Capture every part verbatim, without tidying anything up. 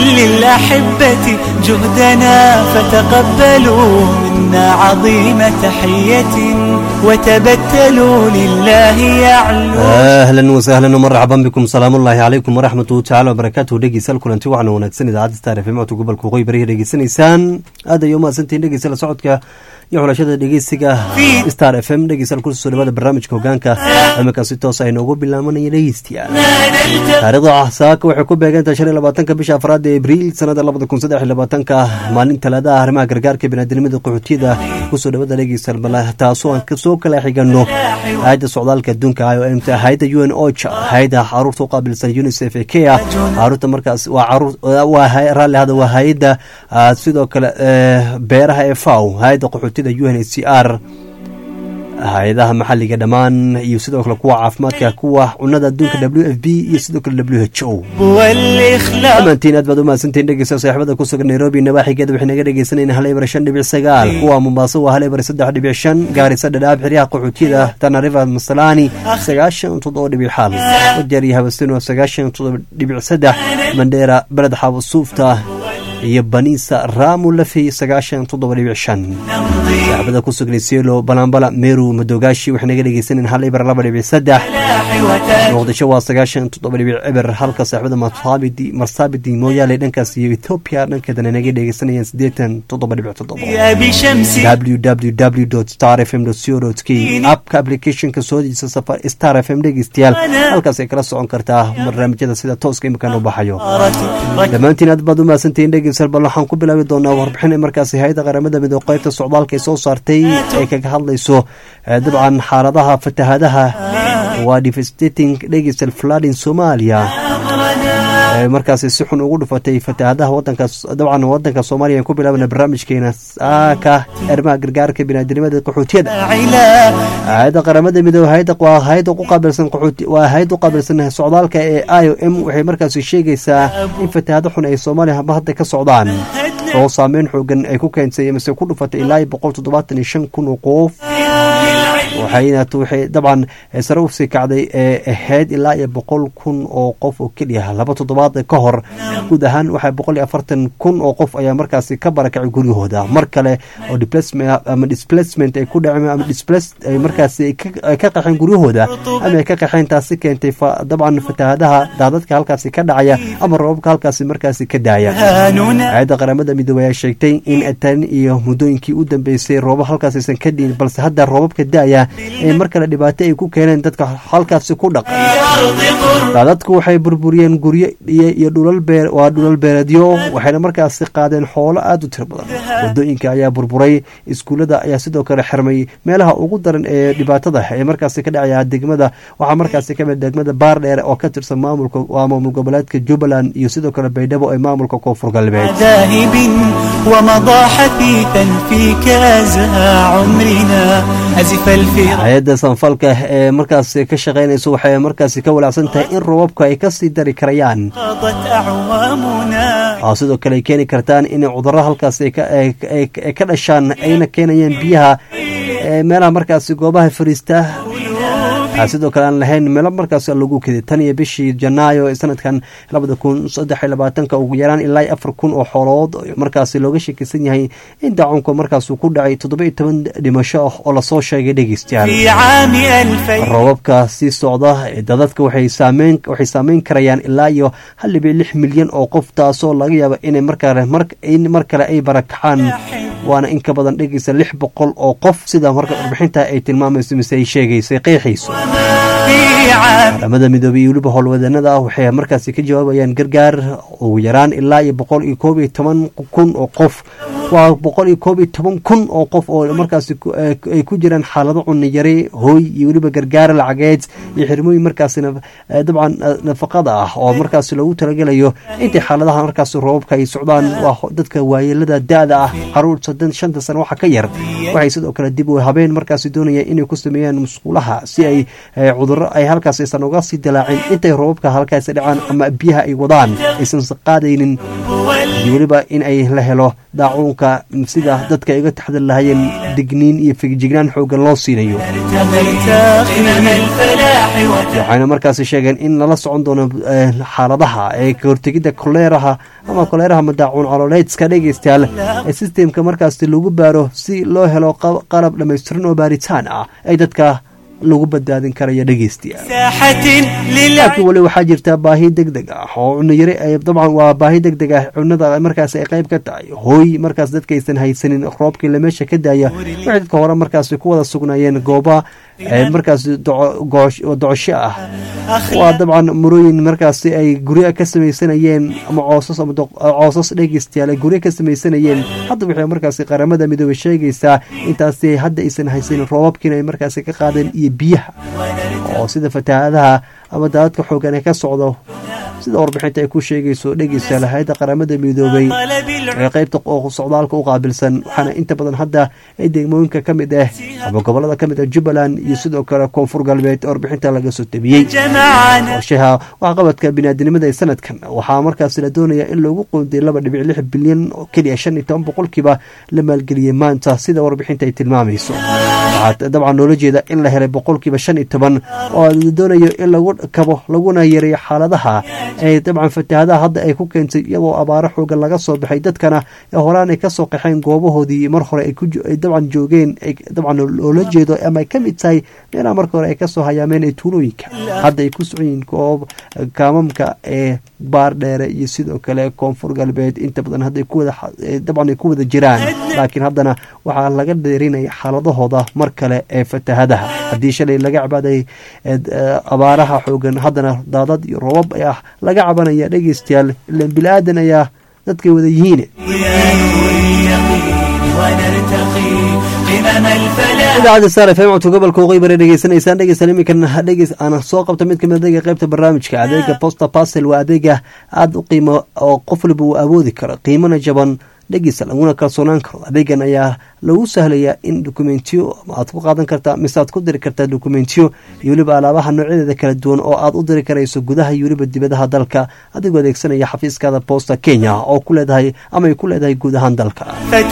كل الأحبة جهدنا فتقبلوا منا عظيم تحية وتبتلوا لله يعلو. أهلا وسهلا ومرحبا بكم. سلام الله عليكم ورحمة الله تعالى وبركاته. دقي سالكم أنتوا وعنا ونكسن إذا عاد ستعرف ما تقول بالكوي بريه دقي سنيسان هذا يوم سنتين دقي سال صعدك يحول شدة دقي سجا ستار اف ام دقي سال كل سوري بعد برنامج كوجانك أما كان ستة وصاين وقول بالله من يريستيا رضا ساك وحكوب بيجان تشري لباتنك بش أفراد إبريل سنة الله بدكم صدق لباتنك مالين ثلاثة هرما جرجار كبنا دلمي دقوتي ده كسر بدل دقي سال بلا تاسو أنك سوق لا حجنو هيدا السعودال كدون كايو امتى هيدا يو ان اوتش هيدا عروض قابل سن يونيسيف كيا عروض مركز وعروض وهاي رالي هذا وهيدا سيدو كلا بيرها فاو هيدا قحوتي يو ان سي ار هيدا محلي كدمان يسيدو كلا كوا عفماتك كوا وندا دونك دبليو اف بي يسيدو كلا دبليو اتش او والإخلاص أمانتين أدبدو ما سنتين دقي سو صاحبدا كوسو نيروبي نواحي كده وحنا دقي سنين هلا برشان دبي سجال كوا مومباسا وهلا برسد دبي عشان قاري سد داب حريا قحوتيدا تناريفا مصلاني سجاشن تضو دبي حال وجريها بستنو سجاشن تضو دبي سدح منديرا بلد حاب الصوفتا يبانيسا رامو لفي سجاشن تضو دبي عشان صاحبدا كوسو نيسيلو بلانبلا ميرو مدوغاشي وحنا دقي سنين هلا برلبا دبي سدح نقطة شو سجاشن تضو دبي عبر حلقة صاحبدا مرصابدي مرصابدي مويا لدنكاس إثيوبيا دنكا نجي دقي سنين سديتن تضو دبي تضو دبليو دبليو دبليو دوت ستار اف ام دوت سي او دوت كي اب كابليكيشن كسودي سفر ستار اف ام دقي ستيال halkaas ay kala socon kartaa barnaamijyada sida tooska imkaan u baxayo dhamaantiin aad baad u maasantiin dhegeysan bal waxaan ku bilaabi doonaa warbixin markaas hay'adda qaramada midowga qaybta socdaalka ay soo saartay ay kaga hadlayso dabcan xaaladaha fatahaadaha waa devastating dhegeysan flood in Soomaaliya markaas si xun ugu dhufatay fatahaadaha wadanka dabcan wadanka Soomaaliya ku bilaabana barnaamijkeena saaka arrimaha gargaarka bini'aadanimada qaxootiyada hay'adda qaramada midowga hay'adda waa hay'adda ku qaabilsan qaxooti waa hay'adda ku qaabilsan socdaalka ee I O M waxay markaas sheegaysaa in fatahaado xun ay Soomaaliya hadda ka socdaan oo saameyn xooggan ay ku keentay mise ku dhufatay ilaa boqol toddobaatan iyo shan kun oo qof waxayna waxay dabcan sare u sii kacday ee ahayd ilaa iyo boqol kun oo qof oo kaliya laba toddobaad ka hor guud ahaan waxa boqol iyo afartan kun oo qof ayaa markaas ka barakacay guryahooda mar kale oo displacement ama displacement ay ku dhaceen ama displaced ay markaas ka qaxeen guryahooda ama ay ka qaxeen taasi keentay dabcan fatahaadaha daadadka halkaas ka dhacaya ama roobabka halkaas markaas ka daaya hay'adda qaramada midowga ayaa sheegtay in tan iyo muddooyinkii u dambeysay roobab halkaas aysan ka dhiin balse hadda roobabka daaya ee mar kale dhibaato ay ku keeneen dadka halkaas ku dhaqay daadadku waxay burburiyeen guryo iyo dhulal beer waa dhulal beeradyo waxayna markaas qaadeen xoolo aad u tiro badan wadooyinka ayaa burburay iskuulada ayaa sidoo kale xirmay meelaha ugu daran ee dhibaatada ee markaas ka dhacaya degmada waxa markaas ka mid degmada Baardheer oo ka tirsan maamulka waa maamul goboleedka Jubbaland iyo sidoo kale Baydhabo ee maamulka Koonfur Galbeed ومضاحتي تنفيك أزهى عمرنا أزف الفراق hay'adda sanfalka ee markaas ka shaqeynayso waxay markaas ka walacsan tahay in roobabka ay ka sii dari karayaan sidoo kale ay keeni kartaan in cudurro halkaas ay ka dhashaan ayna keenayaan biyaha meelaha markaas goobaha fariista sidoo kale aan lahayn meelo markaas lagu keeday tan iyo bishii Janaayo ee sanadkan laba kun iyo saddex iyo labaatan ugu yaraan ilaa afar kun oo xoolood markaas looga sheekaysan yahay in daacunka markaas uu ku dhacay toddoba iyo toban dhimasho oo la soo sheegay dhageystayaal roobabka si socda dadadka waxay saameyn waxay saameyn karayaan ilaa iyo hal dhibic lix milyan oo qof taasoo laga yaabo inay markaa in mar kale ay barakacaan waana in ka badan dhageysa lix boqol oo qof sida marka warbixinta ay tilmaamayso mise ay sheegaysay qeexiiso qaramada midoobay waliba howlwadanada waxay markaas ka jawaabayaan gargaar ugu yaraan ilaa iyo boqol iyo koob iyo toban kun oo qof waa boqol iyo koob iyo toban kun oo qof oo markaas ay ku jiraan xaalado cunno yari hooy iyo waliba gargaar lacageed iyo xirmooyin markaas dabcan nafaqada ah oo markaas lagu talagalayo inta xaaladaha markaas roobka ay socdaan waa dadka waayeelada daada ah caruurta shanta sano waxa ka yar waxay sidoo kale dib u habeen markaas doonayaan inay ku sameeyaan musqulaha si ay cudurro ay halkaas aysan uga sii dilaacin intay roobabka halkaas dhacaan ama biyaha ay wadaan aysan qaadaynin iyo weliba in ay la helo daacuunka sida dadka iga taxdar lahayeen digniin iyo fijignaan xoogan loo siinayo. waxayna markaasi sheegeen in lala socon doono xaaladaha ee ka hortegidda koleeraha ama koleeraha madaacuun caloleedska dhegeystayaal ee sistemka markaasi lagu baaro si loo helo qalab dhammaystiran oo baaritaan ah ay dadka lagu badbaadin karaya dhegeystayaal. laakiin weli waxaa jirta baahi deg deg ah oo cunno yari dabcan waa baahi deg deg ah cunnada markaas ay qayb ka tahay hooy markaas dadka aysan haysanin roobkii la meesha ka daaya waxay dadka hore markaas ku wada sugnaayeen gooba markaas docosho ah waa dabcan murooyin markaas ay guryo ka samaysanayeen ama coosas ama coosas dhegeystayaal ay guryo ka samaysanayeen. hadda waxay markaas qaramada midoobay sheegaysaa intaasi hadda aysan haysanin roobabkiina ay markaas ka qaadeen iyo biyaha oo sida fatahaadaha ama daadadka xoogan ee ka socdo sida warbixinta ay ku sheegayso dhegeystayaal hay'adda qaramada midoobay ee qaybta socdaalka u qaabilsan waxaana inta badan hadda ay degmooyinka ka mid ah ama gobolada ka mid ah Jubbaland iyo sidoo kale koonfur galbeed warbixinta laga soo tabiyey. qorshaha waxqabadka bini'aadanimada ee sanadkan waxaa markaas la doonayaa in lagu qoondeeyo laba dhibic lix bilyan oo keliya shan iyo toban boqolkiiba la maalgeliyey maanta sida warbixinta ay tilmaamayso. waxaa dabcan loola jeeda in la helay boqolkiiba shan iyo toban oo la doonayo in lagu kabo laguna yareeyo xaaladaha ee dabcan fatahaadaha hadda ay ku keentay iyadoo abaaro xoogan laga soo baxay dadkana ee horaan ay ka soo qaxeen goobahoodii mar hore ay dabcan joogeen ay dabcan loola jeedo ama ay ka mid tahay meelaha marka hore ay ka soo hayaameen ee tuulooyinka hadda ay ku socoyiin goob kaamamka ee baar dheere iyo sidoo kale koonfur galbeed inta badan hadda ku wada dabcan ay ku wada jiraan laakiin haddana waxaa laga dheerinaya xaaladahooda mar kale ee fatahaadaha haddii shalay laga cabaaday abaaraha xoogan haddana daadad iyo roobab ayaa laga cabanaya dhegeystayaal ilaan bilaadan ayaa dadkay wada yihiin. idaacadda star f m codka gobolka waqooyi bari dhegeysanaysaan dhegeystayaal iminkan dhegeys aan soo qabto mid kamid adeega qaybta barnaamijka adeega posta parcel waa adeega aada u qiimo oo qof waliba uu awoodi karo qiimana jaban dhegeysta laguna kalsoonaan karo. adeegan ayaa lagu sahlayaa in dokumentiyo aad ku qaadan kartaa mise aad ku diri kartaa dokumentiyo iyo weliba alaabaha noocyadeeda kala duwan oo aad u diri karayso gudaha iyo weliba dibadaha dalka adigoo adeegsanaya xafiiskaada Posta Kenya oo ku leedahay ama ay ku leedahay guud ahaan dalka.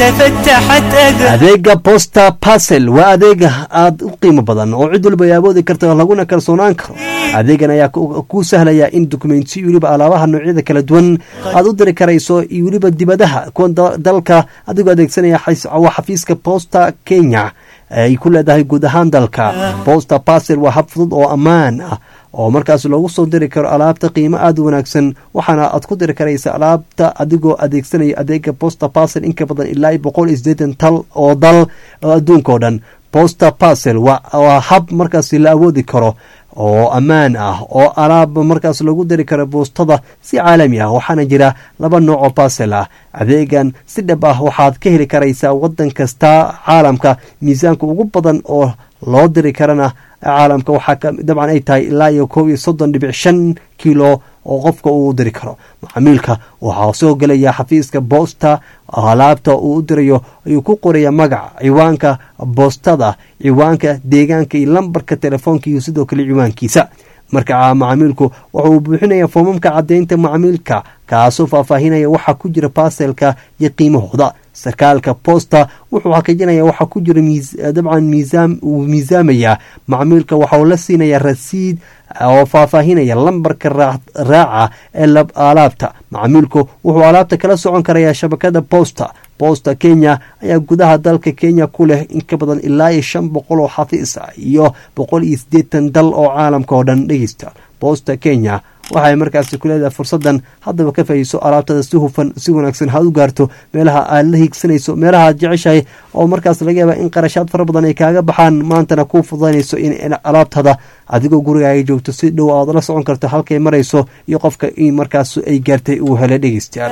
adeega Posta Parcel waa adeega aad u qiimo badan oo cid walba ay awoodi karto laguna kalsoonaan karo. adeegan ayaa ku sahlaya in dokumentiyo iyo weliba alaabaha noocyada kala duwan aad u diri karayso iyo weliba dibadaha dalka adigoo adeegsanaya xafiiska Posta Kenya ay ku leedahay guud ahaan dalka. Posta Parcel waa hab fudud oo ammaan ah oo markaas loogu soo diri karo alaabta qiimo aad u wanaagsan waxaana aad ku diri karaysa alaabta adigoo adeegsanaya adeega Posta Parcel in ka badan ilaa boqol iyo siddeetan tal oo dal adduunka oo dhan. Posta Parcel waa hab markaas la awoodi karo oo ammaan ah oo alaab markaas lagu diri karo boostada si caalami ah waxaana jira laba nooc oo parcel ah. adeegan si dhab ah waxaad ka heli karaysaa wadan kasta caalamka miisaanka ugu badan oo loo diri karana caalamka waxaa dabcan ay tahay ilaa iyo kow iyo soddon dhibic shan kiilo oo qofka uu diri karo. macaamiilka waxaa soo gelaya xafiiska Posta alaabta uu u dirayo ayuu ku qoraya magaca ciwaanka boostada ciwaanka deegaanka iyo lambarka telefoonka iyo sidoo kale ciwaankiisa. marka macaamiilku wuxuu buuxinaya foomamka cadeynta macaamilka kaasoo faahfaahinaya waxa ku jira parcelka iyo qiimahooda. sarkaalka Posta wuxuu xaqiijinaya waxa ku jira dabcan miisaan uu miisaamaya macaamilka waxa uu la siinaya rasiid oo faahfaahinaya lambarka raaca ee alaabta. macaamilku wuxuu alaabta kala socon karaya shabakada Posta. Posta Kenya ayaa gudaha dalka Kenya ku leh in ka badan ilaa iyo shan boqol oo xafiis ah iyo boqol iyo siddeetan dal oo caalamka oo dhan dhegeysta. Posta Kenya waxay markaas ku leedahay fursadan haddaba ka faa'iiso alaabtada si hufan si wanaagsan ha u gaarto meelaha aad la higsanayso meelaha aad jeceshahay oo markaas laga yaabaa in qarashaad fara badan ay kaaga baxaan maantana ku fududaynayso in alaabtada adigoo gurigaaga joogto si dhow aad la socon karto halkay marayso iyo qofka in markaas ay gaartay uu helay dhegeystayaal.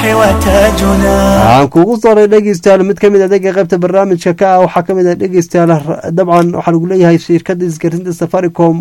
aan kugu saaray dhegeystayaal mid kamid ah adeega qaybta barnaamijka ka ah waxaa kamid ah dhegeystayaal dabcan waxaa lagu leeyahay shirkadda isgaarsiinta Safaricom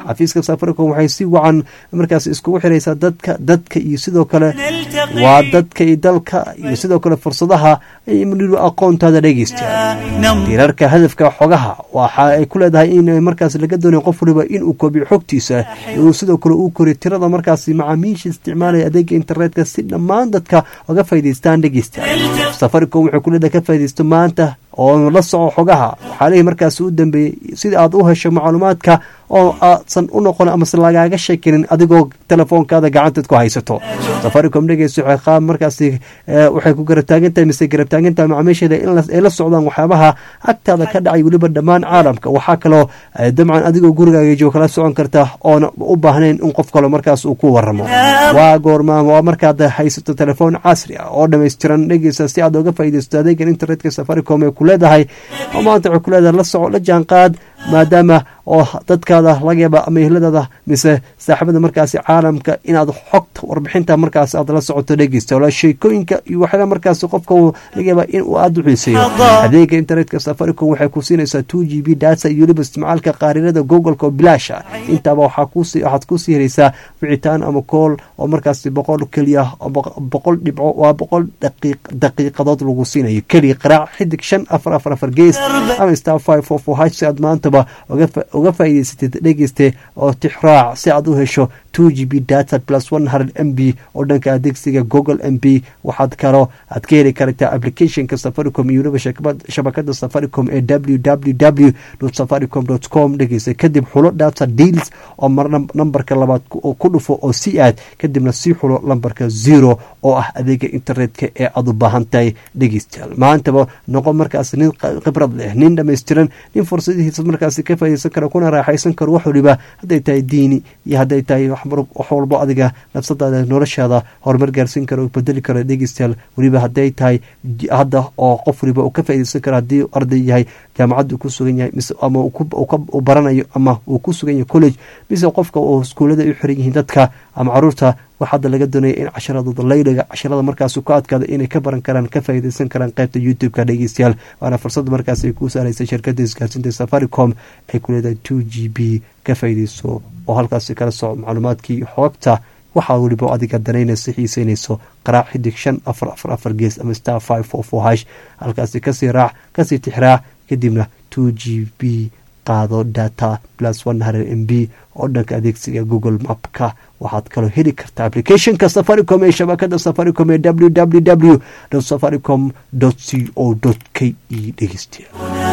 xafiiska safaricom waxay si wacan markaas iskugu xiraysaa dadka dadka iyo sidoo kale waa dadka iyo dalka iyo sidoo kale fursadaha ay muddo aqoontaada dhegeysta tirarka hadafka xogaha waxa ay ku leedahay in markaas laga doonayo qof waliba inuu koobiyo xogtiisa iyo sidoo kale uu koriyo tirada markaas macaamiisha isticmaalaya adeega internetka si dhammaan dadka uga faa'iideystaan dhegeysta safaricom waxay ku leedahay ka faa'iideysto maanta oo la soco xogaha waxaa leeyahay markaas u dambeeyey sida aad u hesho macluumaadka oo aadsan u noqon amase lagaaga sheekinin adigoo telefoonkaada gacanteed ku haysato safaricom dhegeyso waxay qaab markaasi waxay ku garab taagan tahay mise garab taagan tahay macaamiisheeda in la socdaan waxyaabaha agtaada ka dhacay weliba dhammaan caalamka waxaa kaloo dabcan adigoo gurigaaga jooga kala socon karta oona u baahnayn in qof kale markaas uu ku waramo waa goormaa waa markaad haysato telefoon casri ah oo dhammaystiran dhegeysa si aad uga faa'iidaysto adeegan internetka safaricom ee ku leedahay oo maanta waxay ku leedahay la soco la jaanqaad maadaama oo dadkaada laga yaaba ama ehladaada mise saaxiibada markaasi caalamka inaad xogta warbixinta markaas aad la socoto dhegeysta oo sheekooyinka iyo waxyaala markaas qofka laga yaaba in uu aad u xiiseeyo adeega internetka safaricom waxay ku siinaysaa two g b data iyo weliba isticmaalka qaarirada google-ka oo bilaasha intaba waxaa kusi waxaad ku sii helaysaa wicitaan ama kool oo markaasi boqol keliya boqol dhibco waa boqol daqiiq daqiiqadood lagu siinayo keliya qaraac xidig shan afar afar afar gees ama star five four four hash si aad maantaba uga faa'iidaysatid dhegeyste oo tixraac si aad u hesho two g b data plus one hundred m b oo dhanka adeegsiga google m b waxaad kaloo aad ka heli kartaa applicationka safaricom iyo weliba shabakada safaricom ee w w w dot safaricom dot com dhegeysta kadib xulo data deals oo marna nambarka labaad ku dhufo oo si aad kadibna sii xulo lambarka zero oo ah adeega internetka ee aad u baahan tahay dhegeystayaal maantaba noqon markaas nin khibrad leh nin dhammaystiran nin fursadihiisa markaasi ka faa'iidaysan kara kuna raaxaysan karo wax waliba hadday tahay diini iyo hadday tahay wax walbo adiga nafsadaada noloshaada horumar gaarsiin karo bedeli karo dhegeystayaal weliba hadday tahay hadda oo qof waliba uu ka faa'iidaysan karo haddii arday yahay jaamacaddu ku sugan yahay mise ama uu baranayo ama uu ku sugan yahay college mise qofka uu iskuulada u xiran yihiin dadka ama caruurta wax hadda laga doonaya in casharadooda laylaga casharada markaas ku adkaada inay ka baran karaan ka faa'iidaysan karaan qaybta youtube-ka dhegeystayaal waana fursad markaas ay ku saaraysa shirkadda isgaarsiinta safaricom ay ku leedahay two g b ka faa'iidayso oo halkaasi kala soco macluumaadkii xoogta waxaa weliba adiga danaynaysa xiiseynayso qaraac xidig shan afar afar afar gees ama star five four four hash halkaasi kasii raac kasii tixraac kadibna two g b qaado data plus one hundred m b oo dhanka adeegsiga google mapka waxaad kaloo heli kartaa applicationka safaricom ee shabakada safaricom ee w w w dot safaricom dot co dot k e dhegeystiya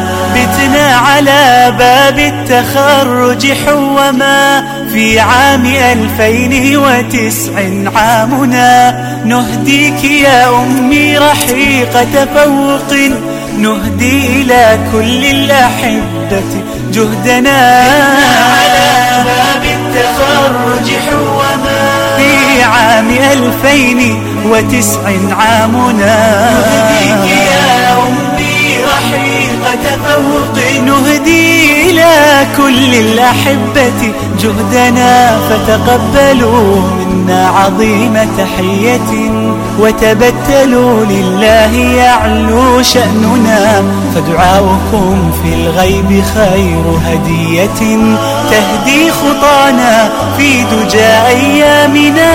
بتنا على باب التخرج حوما في عام ألفين وتسع عامنا نهديك يا أمي رحيق تفوق نهدي إلى كل الأحبة جهدنا على باب التخرج حوما في عام ألفين وتسع عامنا نهديك يا أمي رحيق تفوق نهدي إلى كل الأحبة جهدنا فتقبلوا منا عظيم تحية وتبتلوا لله يعلو شأننا فدعاؤكم في الغيب خير هدية تهدي خطانا في دجى أيامنا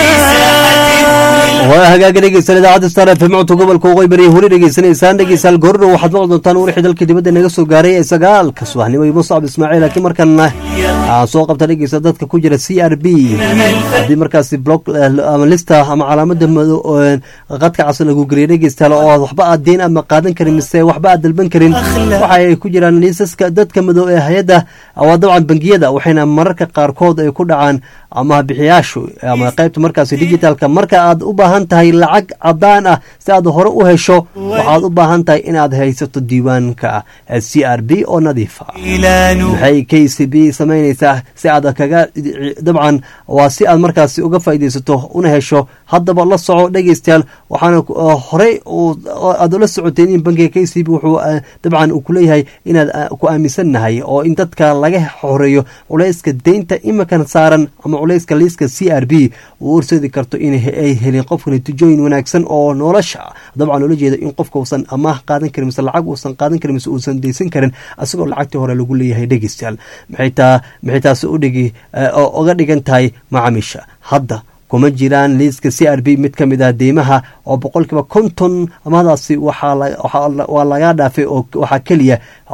وهاجا dhegeysan idaacada star f m codka gobolka waqooyi bari hore dhegeysaneysaan dhegeysaal goorna waxaad maqli doontaan wixii dalka dibadda naga soo gaaray ee sagaalka subaxnimo iyo Musab Ismaaciil laakiin markan aan soo qabta dhegeysa dadka ku jira c r b hadii markaas block ama lista ama calaamada qadka casal lagu gariyo dhegeystayaal oo waxba aad deen ama qaadan karin mise waxba aad dalban karin waxa ay ku jiraan liisaska dadka madow ee hay'adda oo dabcan bangiyada waxayna mararka qaarkood ay ku dhacaan ama bixiyaashu ama qaybta markaas digitalka marka aad u baahan tahay lacag cadaan ah si aad hore u hesho waxaad u baahan tahay inaad haysato diiwaanka c r b oo nadiif ah waxay k c b samaynaysaa si aad kaga dabcan waa si aad markaas uga faa'iidaysato una hesho haddaba la soco dhegeystayaal waxaana horey aad ula socoteen in bankiga K C B wuxuu dabcan uu kuleeyahay inaad ku aaminsannahay oo in dadka laga xoreeyo culayska deynta imakan saaran ama culayska liiska C R B uu urseedi karto in ay helin qofka natiijooyin wanaagsan oo nolosha dabcan loola jeedo in qofka uusan amaah qaadan karin mise lacag uusan qaadan karin mise uusan deysan karin asagoo lacagtii hore lagu leeyahay dhegeystayaal maxay taa maxay taasi u dhigi oga dhigan tahay macaamiisha hadda kuma jiraan liiska C R B mid ka mid ah deymaha oo boqolkiiba konton amadaasi waa laga dhaafay oo waxaa keliya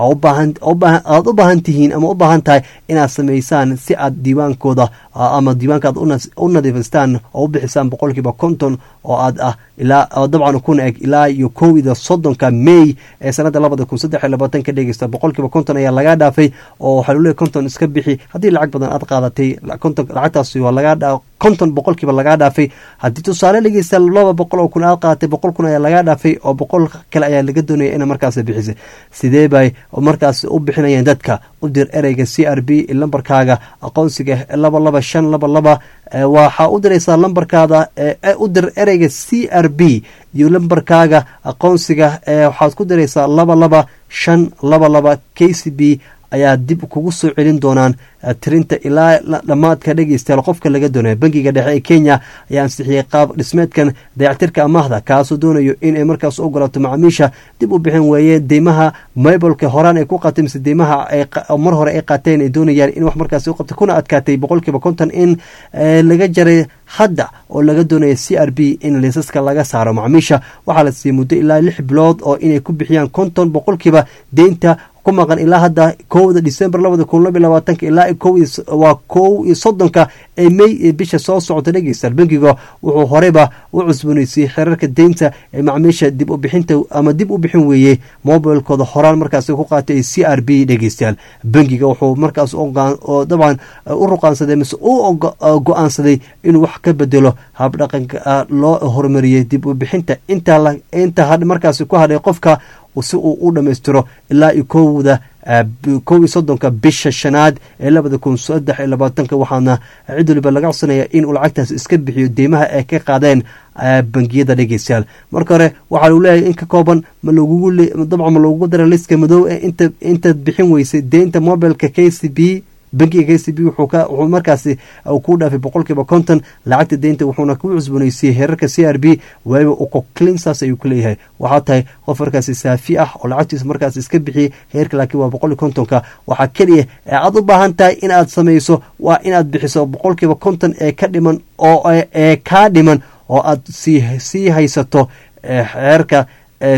aad u baahan tihiin ama u baahan tahay inaad samaysaan si aad diiwaankooda ama diiwaanka aad u nadiifistaan oo u bixisaan boqolkiiba konton oo aad ah ilaa dabcan kuna eg ilaa iyo kowda soddonka May ee sanada labada kun saddex iyo labaatan ka dhegeysta boqolkiiba konton ayaa laga dhaafay oo waxaa loo konton iska bixi haddii lacag badan aad qaadatay konton lacagtaasi waa laga dhaa konton boqolkiiba laga dhaafay haddii tusaale dhegeysta laba boqol oo kun aad qaadatay boqol kun ayaa laga dhaafay oo boqol kale ayaa laga doonaya ina markaas bixisay sidee bay markaas u bixinayaan dadka u dir ereyga C R B lambarkaaga aqoonsiga laba laba shan laba laba waxaa u diraysaa lambarkaada u dir ereyga C R B iyo lambarkaaga aqoonsiga waxaad ku diraysaa laba laba shan laba laba K C B ayaa dib kugu soo celin doonaan tirinta ilaa dhamaadka dhegeystayaal qofka laga doonayo bankiga dhexe ee Kenya ayaa ansixiyay qaab dhismeedkan dayactirka amaahda kaasoo doonayo in ay markaas u ogolaato macaamiisha dib u bixin weeye deymaha mobilka horaan ay ku qaatay mise deymaha mar hore ay qaateen ay doonayaan in wax markaas u qabtay kuna adkaatay boqolkiiba konton in laga jaray hadda oo laga doonayo C R B in liisaska laga saaro macaamiisha waxaa la siiyey muddo ilaa lix bilood oo inay ku bixiyaan konton boqolkiiba deynta ku maqan ilaa hadda kowda December labada kun laba iyo labaatanka ilaa waa kow iyo soddonka ee May ee bisha soo socota dhegeystayaal bankiga wuxuu horeba u cusboonaysiiyey xeerarka deynta ee macaamiisha dib u bixinta ama dib u bixin weeye mobilkooda horaan markaas ku qaatay C R B dhegeystayaal bankiga wuxuu markaas oo dabcan u ruqaansaday mise u go'aansaday inuu wax ka bedelo habdhaqanka loo horumariyey dib u bixinta inta inta markaas ku hadhay qofka si uu u dhammaystiro ilaa iyo kowda kow iyo soddonka bisha shanaad ee labada kun saddex iyo labaatanka waxaana cid waliba laga codsanaya in uu lacagtaas iska bixiyo deymaha ay ka qaadeen bangiyada dhegeystayaal marka hore waxaa lagu leeyahay in ka kooban ma lagugu dabcan ma lagugu dara liska madow ee inta intaad bixin weysay deynta mobilka K C B bankiga K C B wuxuu ka wuxuu markaasi ku dhaafay boqolkiiba konton lacagta deynta wuxuuna ku cusboonaysiiyey heerarka C R B wayba u ko cleansas ayuu ku leeyahay waxaa tahay qof markaasi saafi ah oo lacagtiisa markaas iska bixiyay heerka laakiin waa boqol iyo kontonka waxaa keliya ee aad u baahan tahay inaad samayso waa inaad bixiso boqolkiiba konton ee ka dhiman oo ee kaa dhiman oo aad sii sii haysato heerka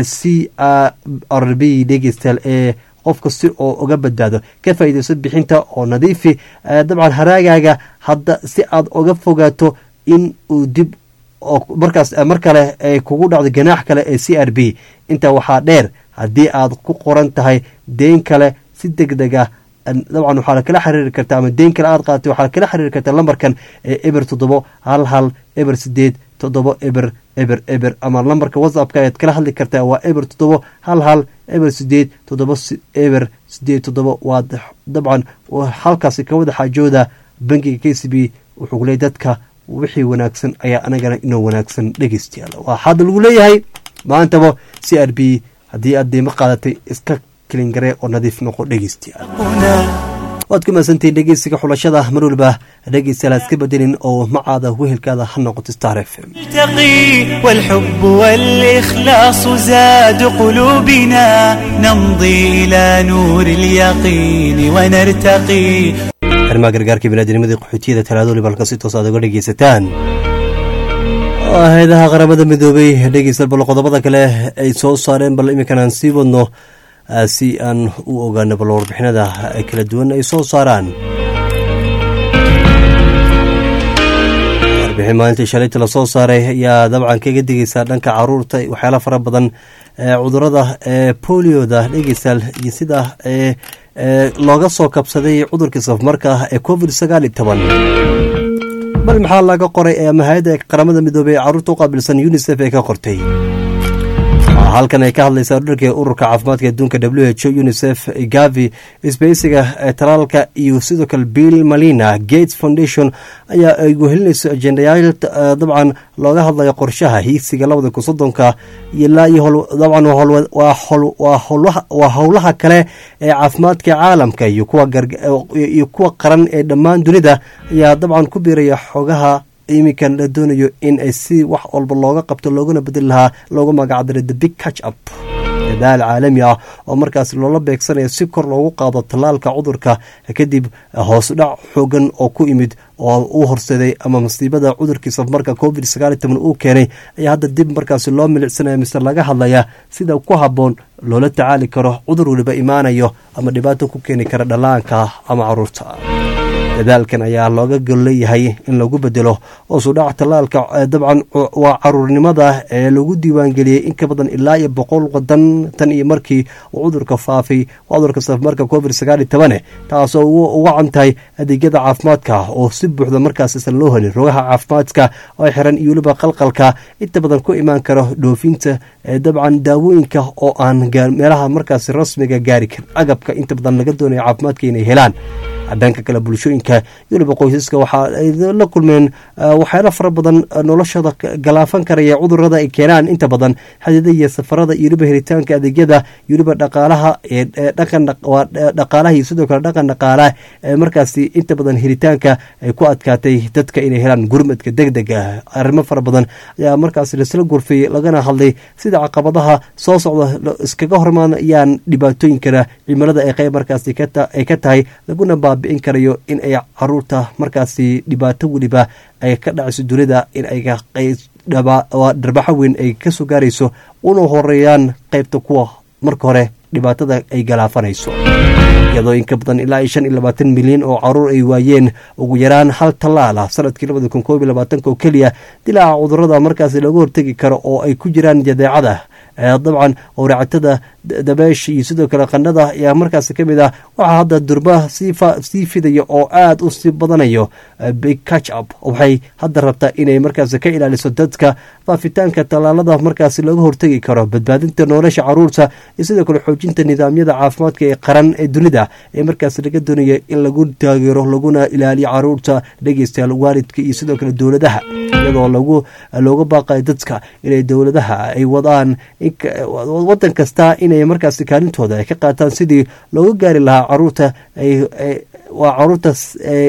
C R B dhegeystayaal ee qofka si oo uga badbaado ka faa'iideyso bixinta oo nadiifi dabcan haraagaaga hadda si aad uga fogaato in uu dib markaas mar kale ay kugu dhacdo ganaax kale ee C R B inta waxaa dheer haddii aad ku qoran tahay deyn kale si degdeg ah dabcan waxaa la kala xiriiri kartaa ama deyn kale aad qaadatay waxaa la kala xiriiri kartaa lambarkan ee eber toddobo hal hal eber sideed toddobo eber eber eber ama lambarka whatsappka ayaad kala hadli kartaa waa eber toddobo hal hal eber sideed toddobo eber sideed toddobo waa dabcan halkaasi ka wada xaajooda bankiga K C B wuxuu leeyahay dadka wixii wanaagsan ayaa anagana inoo wanaagsan dhegeystayaal waxaa lagu leeyahay maantaba C R B haddii aad deymo qaadatay iska kilingare oo nadiif noqo dhegeystayaal waad ku maasantiin dhegeysiga xulashada mar walba dhegeystayaal iska bedelin oo macaada wehelkaada ha noqoto Star F M والحب والإخلاص زاد قلوبنا نمضي إلى نور اليقين ونرتقي arrimaha gargaarka bini'aadamnimada qaxootiyada talaadooda balka si toos aad uga dhegeysataan hay'adaha qaramada midoobay dhegeystayaal bal qodobada kale ay soo saareen bal iminkana aan sii wadno si aan u ogaano bal warbixinada kala duwan ay soo saaraan warbixin maalintii shalayta la soo saaray ayaa dabcan kaga digaysaa dhanka caruurta waxyaala fara badan cudurada polioda dhegeystayaal iyo sida looga soo kabsaday cudurkii safmarka ee covid sagaal iyo toban bal maxaa laga qoray ama hay'adda qaramada midoobay ee caruurta u qaabilsan UNICEF ee ka qortay halkan ay ka hadlaysaa dharka ururka caafimaadka adduunka w h o unicef gavi isbeysiga talaalka iyo sidoo kale bill malina gates foundation ayaa ay wehelinayso ajendayaal dabcan looga hadlayo qorshaha hiigsiga labada kun soddonka ilaa iyo dabcan waa howlaha kale ee caafimaadka caalamka iyo kuwaiyo kuwa qaran ee dhammaan dunida ayaa dabcan ku biiraya xogaha iminkan la doonayo in ay si wax walba looga qabto looguna bedeli lahaa loogu magacdaray the big catch up dadaal caalami ah oo markaas loola beegsanayo si kor loogu qaado tallaalka cudurka kadib hoos dhac xoogan oo ku imid oo uu horseeday ama masiibada cudurkii safmarka covid sagaal iyo toban uu keenay ayaa hadda dib markaasi loo milicsanaya mise laga hadlaya sida ku habboon loola tacaali karo cudur waliba imaanayo ama dhibaato ku keeni kara dhallaanka ama caruurta dadaalkan ayaa looga gol leeyahay in lagu bedelo hoosudhac tallaalka dabcan waa caruurnimada ee lagu diiwaangeliyey in ka badan ilaa iyo boqol wadan tan iyo markii uu cudurka faafay cudurka safmarka covid sagaal iyo toban taasoo uga cantahay adeegyada caafimaadka oo si buuxda markaas isan loo helin rogaha caafimaadka oo xiran iyo weliba qalqalka inta badan ku imaan karo dhoofinta dabcan daawooyinka oo aan meelaha markaas rasmiga gaari karin agabka inta badan laga doonayo caafimaadka inay helaan dhanka kale bulshooyinka weliba qoysaska waxa ay la kulmeen waxyaalo fara badan noloshooda galaafan karaya cudurada ay keenaan inta badan xadida iyo safarada iyo weliba helitaanka adeegyada iyo weliba dhaqaalaha ee dhaqan dhaqaalaha iyo sidoo kale dhaqan dhaqaalaha ee markaasi inta badan helitaanka ay ku adkaatay dadka inay helaan gurmadka degdeg ah arrimo fara badan ayaa markaasi lasla gurfay lagana hadlay sida caqabadaha soo socda iskaga hormaanayaan dhibaatooyinkana cimilada ay qayb markaasi ay ka tahay laguna baabi'in karayo in ay caruurta markaasi dhibaato weliba ay ka dhacayso dunida in ay dharbaxo weyn ay ka soo gaarayso una horeeyaan qaybta kuwa marka hore dhibaatada ay galaafanayso iyadoo in ka badan ilaa iyo shan iyo labaatan milyan oo caruur ay waayeen ugu yaraan hal tallaal ah sanadkii labada kun koob iyo labaatanka oo keliya dilaaca cudurada markaasi looga hortegi karo oo ay ku jiraan jadeecada dabcan owracatada dabeesh iyo sidoo kale qandhada ayaa markaasi ka mid ah waxaa hadda durba sii fidaya oo aada u sii badanayo big catch up waxay hadda rabtaa inay markaasi ka ilaaliso dadka faafitaanka tallaalada markaasi looga hortegi karo badbaadinta nolosha caruurta iyo sidoo kale xoojinta nidaamyada caafimaadka ee qaran ee dunida ee markaasi laga doonaya in lagu taageero laguna ilaaliyo caruurta dhegeystayaal waalidka iyo sidoo kale dowladaha iyadoo lagu looga baaqayo dadka inay dowladaha ay wadaan wadan kasta inay markaasi kaalintooda ay ka qaataan sidii looga gaari lahaa caruurta waa caruurtaas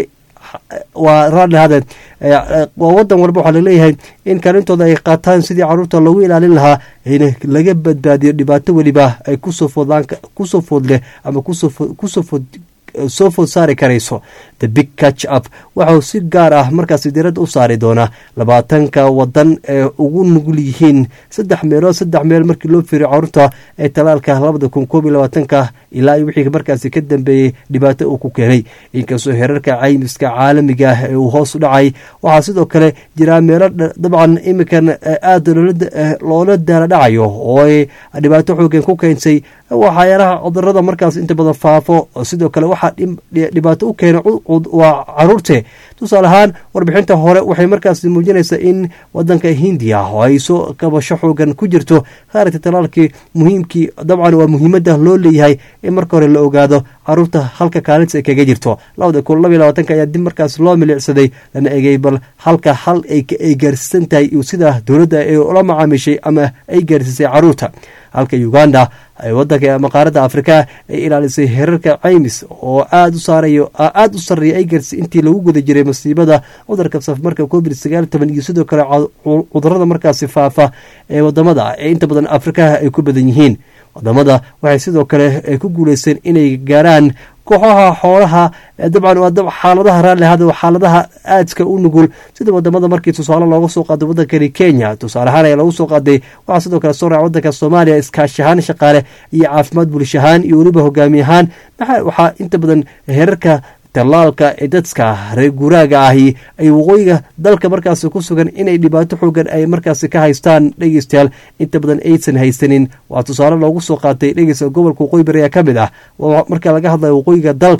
waa raadlahade waa wadan walba waxaa laleeyahay in kaalintooda ay qaataan sidii caruurta loogu ilaalin lahaa in laga badbaadiyo dhibaato weliba ay kusoo foodlaan kusoo foodleh ama kusoo kusoo food soo food saari karayso the big catch up waxau si gaar ah markaasi diradda u saari doonaa labaatanka wadan ee ugu nugul yihiin saddex meelood saddex meel markii loo fiiriyo caruurta ee talaalka labada kun koob iyo labaatanka ilaa iyo wixii markaasi ka dambeeyey dhibaato uu ku keenay inkastoo heerarka caymiska caalamiga ah ee uu hoos u dhacay waxaa sidoo kale jiraa meelo dabcan iminkan aada loola daala dhacayo oo ay dhibaato xoogan ku keensay waxyaalaha cudurada markaas inta badan faafo sidoo kale waxaa dhibaato u keena waa caruurte tusaale ahaan warbixinta hore waxay markaas muujinaysaa in wadanka hindiya oo ay soo kabasho xoogan ku jirto khaarigta talaalkii muhiimkii dabcan waa muhiimada loo leeyahay in marka hore la ogaado caruurta halka kaalinta ay kaga jirto labada kun labaiyo labaatanka ayaa dib markaas loo milicsaday lana egay bal halka hal ay gaarsiisan tahay iyo sida dowladda ay ula macaamishay ama ay gaarsiisay caruurta halka uganda wadanka maqaarada afrika ay ilaalisay heerarka caymis oo aada u saarayo aada u sarreeya ay gaarsiisay intii lagu guda jiray masiibada cudurka safmarka covid sagaal iyo toban iyo sidoo kale cudurada markaasi faafa ee wadamada ee inta badan afrikaha ay ku badan yihiin wadamada waxay sidoo kale ay ku guuleysteen inay gaaraan kooxaha xoolaha dabcan xaaladaha raallihada xaaladaha aadka u nugul sida wadamada markii tusaale looga soo qaaday wadankani kenya tusaale ahaan ayaa lagu soo qaaday waxaa sidoo kale soo raaca wadanka soomaaliya iskaashi ahaan shaqaale iyo caafimaad bulsho ahaan iyo weliba hogaami ahaan waxaa inta badan heerarka talaalka ee dadka reer guuraaga ahi ay waqooyiga dalka markaasi ku sugan inay dhibaato xoogan ay markaasi ka haystaan dhegeystayaal inta badan aysan haysanin waa tusaale loogu soo qaatay dhegeysta gobolka waqooyi bari ayaa ka mid ah marka laga hadlayo waqooyiga dalka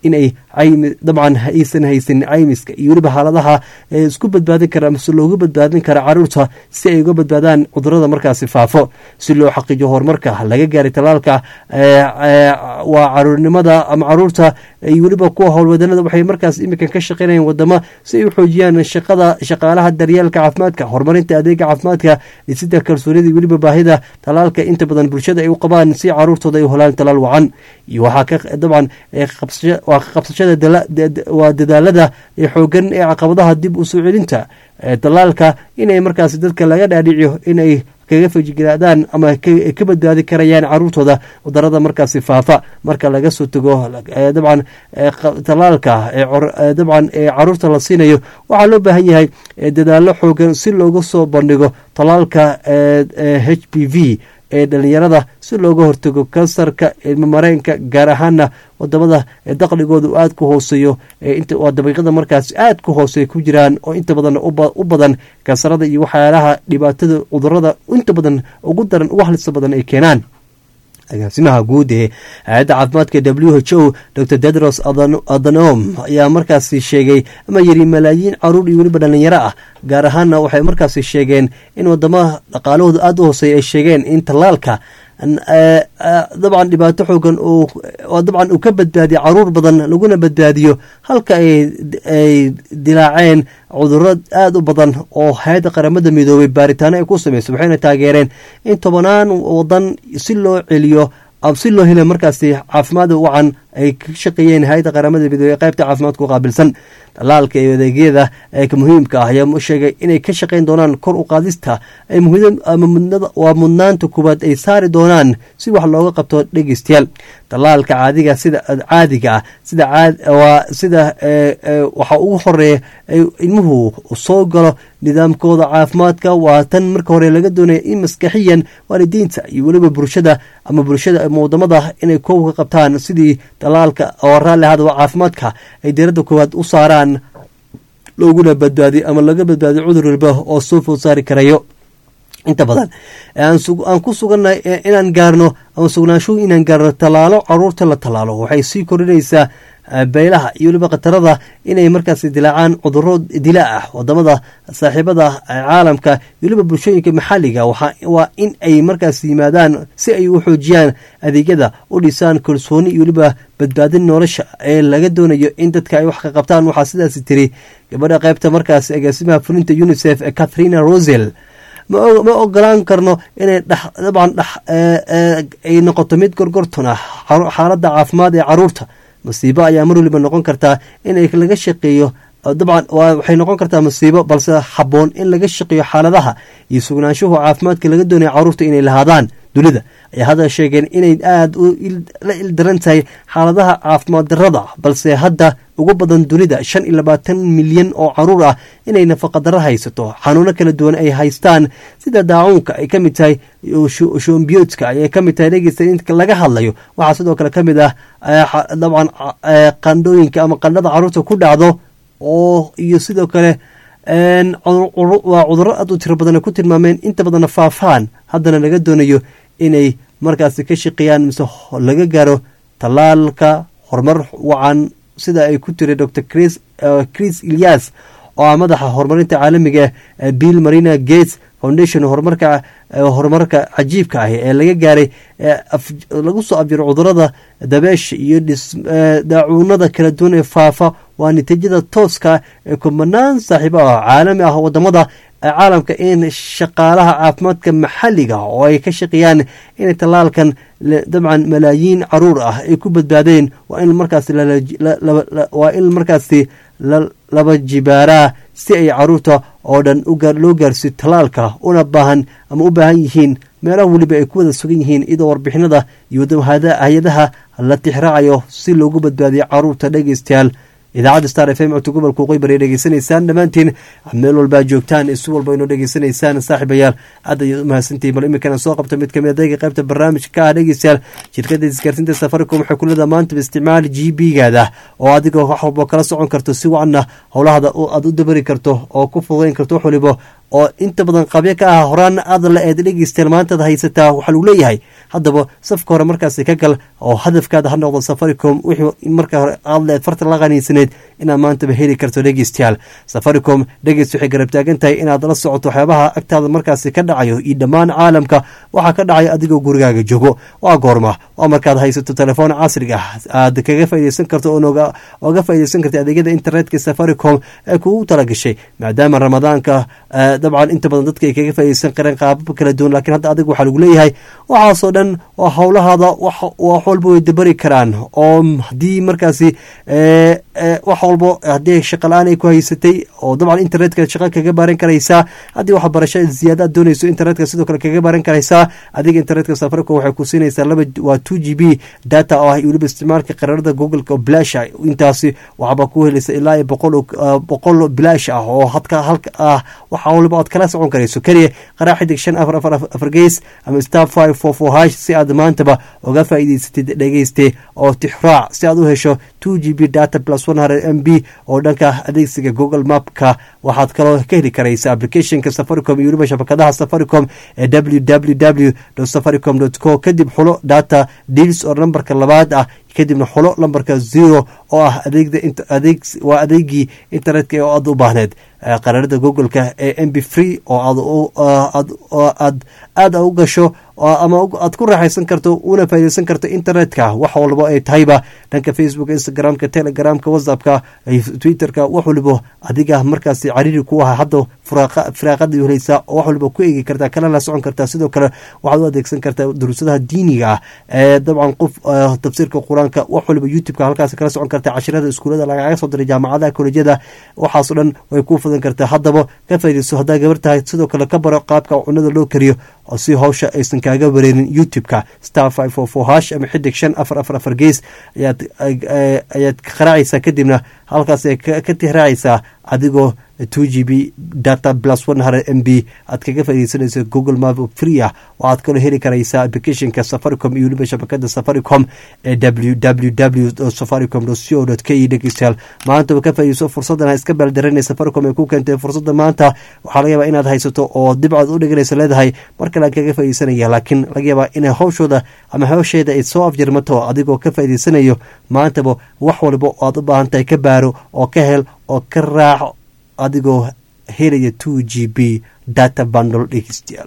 inay dabcan aysan haysan caymiska iyo weliba xaaladaha isku badbaadin kara mase loogu badbaadin kara caruurta si ay uga badbaadaan cudurada markaasi faafo si loo xaqiijiyo horumarka laga gaaray talaalka waa caruurnimada ama caruurta iyo weliba kuwa howlwadanada waxay markaas iminkan ka shaqeynayaan wadamo si ay u xoojiyaan shaqada shaqaalaha daryeelka caafimaadka horumarinta adeega caafimaadka dhisida kalsoonida iyo weliba baahida talaalka inta badan bulshada ay u qabaan si caruurtooda ay u helaan talaal wacan iyo waxaa ka dabcan waa ka qabsashada waa dadaalada xoogan ee caqabadaha dib u soo celinta talaalka inay markaas dadka laga dhaadhiciyo inay kaga fajigaraadaan ama ka badbaadi karayaan caruurtooda cudurada markaasi faafa marka laga soo tago dabcan talaalka dabcan caruurta la siinayo waxaa loo baahan yahay dadaalo xoogan si looga soo bandhigo talaalka h b v ee dhalinyarada si looga hortago kansarka ilmamareenka gaar ahaana wadamada daqligooda aad ku hooseeyo waa dabiiqada markaas aad ku hooseeya ku jiraan oo inta badan u badan kansarada iyo waxyaalaha dhibaatada cudurada inta badan ugu daran ugu halista badan ay keenaan agaasimaha guud ee hay-adda caafimaadka w h o dor tedros adhanom ayaa markaasi sheegay ama yiri malaayiin caruur iyo weliba dhalinyaro ah gaar ahaana waxay markaasi sheegeen in wadamaha dhaqaalahooda aada u hooseeya ay sheegeen in talaalka dabcan dhibaato xoogan dabcan uu ka badbaadiyo caruur badan laguna badbaadiyo halka ay dilaaceen cuduro aada u badan oo hay-adda qaramada midoobay baaritaano ay ku sameysay waxayna taageereen in tobanaan wadan si loo celiyo si loo hela markaasi caafimaad wacan ay ka shaqeeyeen hay-adda qaramada midoobey ee qaybta caafimaadku qaabilsan talaalka iyo adeegyada ka muhiimka ah ayaa sheegay inay ka shaqeyn doonaan kor u qaadista waa mudnaanta kuwaad ay saari doonaan si wax looga qabto dhegeystayaal talaalka caadiga sida caadiga ah sida sida waxa ugu horeeya ilmuhu soo galo nidaamkooda caafimaadka waa tan marka hore laga doonaya in maskaxiyan waalidiinta iyo weliba bulshada ama bulshada wadamada inay koob ka qabtaan sidii talaalka oo raalli ahada caafimaadka ay diiradda koowaad u saaraan looguna badbaadiyo ama laga badbaadiyo cudur walba oo soo food saari karayo inta badan aan ku sugannahay inaan gaarno ama sugnaanshuhu inaan gaarno talaalo caruurta la talaalo waxay sii korinaysaa baylaha iyo weliba khatarada inay markaasi dilaacaan cuduro dilaa ah wadamada saaxiibada caalamka iyo weliba bulshooyinka maxalliga waa in ay markaas yimaadaan si ay u xoojiyaan adeegyada u dhisaan kalsooni iyo weliba badbaadin nolosha ee laga doonayo in dadka ay wax ka qabtaan waxaa sidaasi tiri gabadha qaybta markaas agaasimaha fulinta unisef ee catharina rosel ma ogolaan karno inay dabcan ay noqoto mid gorgorton ah xaaladda caafimaad ee caruurta masiibo ayaa mar waliba noqon kartaa in laga shaqeeyo dabcan waxay noqon kartaa masiibo balse habboon in laga shaqeeyo xaaladaha iyo sugnaanshuhu caafimaadka laga doonaya caruurta inay lahaadaan dunida ayaa hadda sheegeen inay aada la ildaran tahay xaaladaha caafimaad darada balse hadda ugu badan dunida shan iyo labaatan milyan oo caruur ah inay nafaqa daro haysato xanuuno kala duwan ay haystaan sida daacuunka ay ka mid tahay shombiyoodka ayay ka mid tahay dhegeysta in laga hadlayo waxaa sidoo kale ka mid ah dabcan qandhooyinka ama qandhada caruurta ku dhacdo oo iyo sidoo kale waa cuduro aad u tiro badan ay ku tilmaameen inta badanna faafaan haddana laga doonayo inay markaasi ka shaqeeyaan mise laga gaaro talaalka horumar wacan sida ay ku tiri dor chris ilyas oo ah madaxa horumarinta caalamiga bill marina gates foundation horumarka horumarka cajiibka ah ee laga gaaray lagu soo abjiro cudurada dabeesha iyo daacuunada kala duwan ee faafa waa natiijada tooska ee kumanaan saaxiibo ah caalami ah wadamada caalamka in shaqaalaha caafimaadka maxalliga oo ay ka shaqeeyaan inay talaalkan dabcan malaayiin caruur ah ay ku badbaadeen waa in markaas waa in markaasi laba jibaaraa si ay caruurta oo dhan loo gaarsiyo talaalka una baahan ama u baahan yihiin meelaha weliba ay ku wada sugan yihiin iyadoo warbixinada iyo hay-adaha la tixraacayo si loogu badbaadiyo caruurta dhegeystayaal idaacadda star f m codka gobolka waqooyi bari dhegeysanaysaan dhammaantiin meel walbaa joogtaan si walba inoo dhegeysanaysaan saaxiibayaal aad ayaad u mahadsantihin bal iminkana soo qabta mid kamid adayga qaybta barnaamijka ka ah dhegeystayaal shirkadda isgaarsiinta safaricom waxay kulada maantaba isticmaal g b gaada oo adigoo wax walbo kala socon karto si wacanna howlahada aad u dabari karto oo ku fududayn karto wax waliba oo inta badan qabyo ka ah horaan aad la eed dhegeystayaal maantaad haysataa waxaa lagu leeyahay haddaba safka hore markaasi ka gal oo hadafkaada ha noqdo Safaricom wixii marka hore aad leed farta la qaniisneed inaad maantaba heli karto dhegeystayaal Safaricom dhegeyst waxay garab taagan tahay inaad la socoto waxyaabaha agtaada markaasi ka dhacayo iyo dhammaan caalamka waxa ka dhacay adigoo gurigaaga joogo waa goorma waa markaad haysato telefoon casriga ah aad kaga faa'iideysan karto oo oga faa'iideysan karto adeegyada internetka Safaricom ee kugu talagashay maadaama ramadaanka dabcan inta badan dadka ay kaga faa'iideysan kareen qaabab kala duwan laakiin hadda adigu waxa lagu leeyahay waxaasoo dhan waa howlahaada wax walba way dabari karaan oo haddii markaasi wax walba haddii shaqalaan ay ku haysatay oo dabcan internetka shaqo kaga baaran karaysaa haddii wax barasho ziyaada doonayso internetka sidoo kale kaga baaran karaysaa adiga internetka Safaricom waxay ku siinaysaa laba waa two G B data oo ah waliba isticmaalka qaraarada Google ka Blash intaasi waxba ku helaysa ilaa boqol Blash ah oo hadka halka ah waxa walba aad kala socon karayso kaliya qaraaxid shan afar afar afar gees ama star five four four hash si aad maantaba uga faa'iideysatid dhageyste oo tixraac si aad u hesho two G B data plus one hundred M B oo dhanka adeegsiga Google Map-ka waxaad kaloo ka heli karaysaa application-ka Safaricom iyo waliba shabakadaha Safaricom ee w w w dot safaricom dot co kadib xulo data deals oo nambarka labaad ah kadibna xulo lambarka zero oo ah adeegda adeeg waa adeegii internetka oo aad u baahneed qaraarada Google-ka ee M B free oo aad aad aad u gasho ama aad ku raaxaysan karto una faa'iideysan karto internetka wax walba ay tahayba dhanka Facebook Instagram-ka Telegram-ka WhatsApp-ka Twitter-ka wax walba adiga markaasi cariiri ku ah hadda furaaqa firaaqada yuhaysa wax walba ku eegi kartaa kala la socon kartaa sidoo kale waxaad u adeegsan kartaa duruusadaha diiniga ah ee dabcan qof tafsiirka Quraanka wax walba YouTube-ka halkaas kala socon kartaa casharada iskuulada laga soo diray jaamacadaha kollejyada waxaas oo dhan way ku fudan kartaa haddaba ka faa'iideyso hadaa gabar tahay sidoo kale ka baro qaabka cunada loo kariyo oo si hawsha aysan kaaga wareerin YouTube-ka star five four four hash ama xidig shan afar afar afar gees ayaad ayaad qaraacaysaa kadibna halkaas ay ka tixraacaysaa adigoo two G B data plus one hundred M B aad kaga faa'iideysanayso Google Map free ah waxaad kaloo heli karaysaa application-ka Safaricom iyo waliba shabakada Safaricom ee w w w dot safaricom dot co dot k e dhegeystayaal maanta ka faa'iideyso fursadan iska baldaranaysa Safaricom ay ku keentay fursadda maanta waxaa laga yaabaa inaad haysato oo dibcad u dhiganayso leedahay marka la kaga faa'iideysanaya laakiin laga yaabaa in hawshooda ama hawsheeda ay soo afjarmato adigoo ka faa'iideysanayo maantaba wax walba aad u baahan tahay ka baaro oo ka hel oo ka raaco adigoo helaya two G B data bundle dhegeystayaal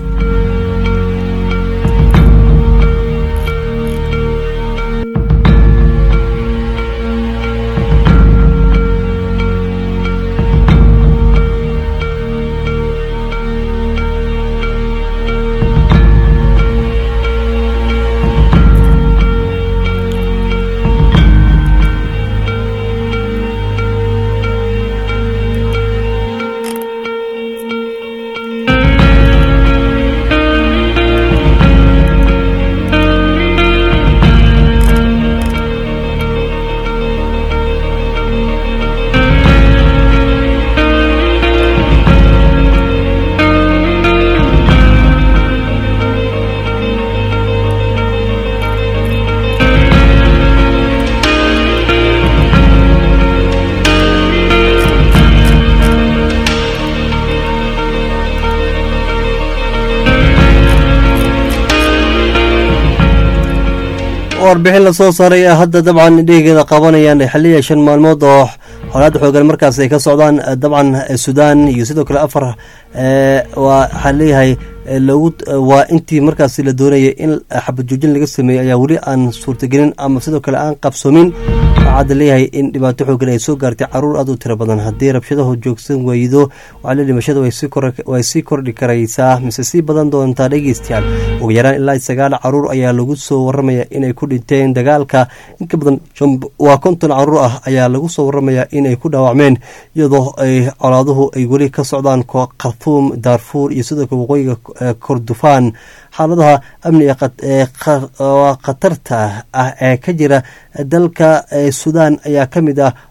warbixin la soo saaray hadda dabcan dhigeeda qabanayaan xilliga shan maalmood oo xolaad xoogan markaas ay ka socdaan dabcan Suudaan iyo sidoo kale afar waa xalliyahay lagu waa intii markaas la doonayay in xabad joojin laga sameeyo ayaa wali aan suurtagelin ama sidoo kale aan qabsoomin waxaa leeyahay in dhibaato xoogan ay soo gaartay caruur aad u tiro badan haddii rabshadahu joogsan waydo waxa dhimashada way sii kor way sii kordhi karaysaa mise sii badan doontaa dhegeystayaal ugu yaraan ilaa sagaal caruur ayaa lagu soo warramaya inay ku dhinteen dagaalka inka badan waa konton caruur ah ayaa lagu soo warramaya inay ku dhaawacmeen iyadoo ay colaaduhu ay weli ka socdaan Khartoum Darfur iyo sidoo kale waqooyiga Kordofan xaaladaha amniga ee khatarta ah ee ka jira dalka Suudaan ayaa kamid ah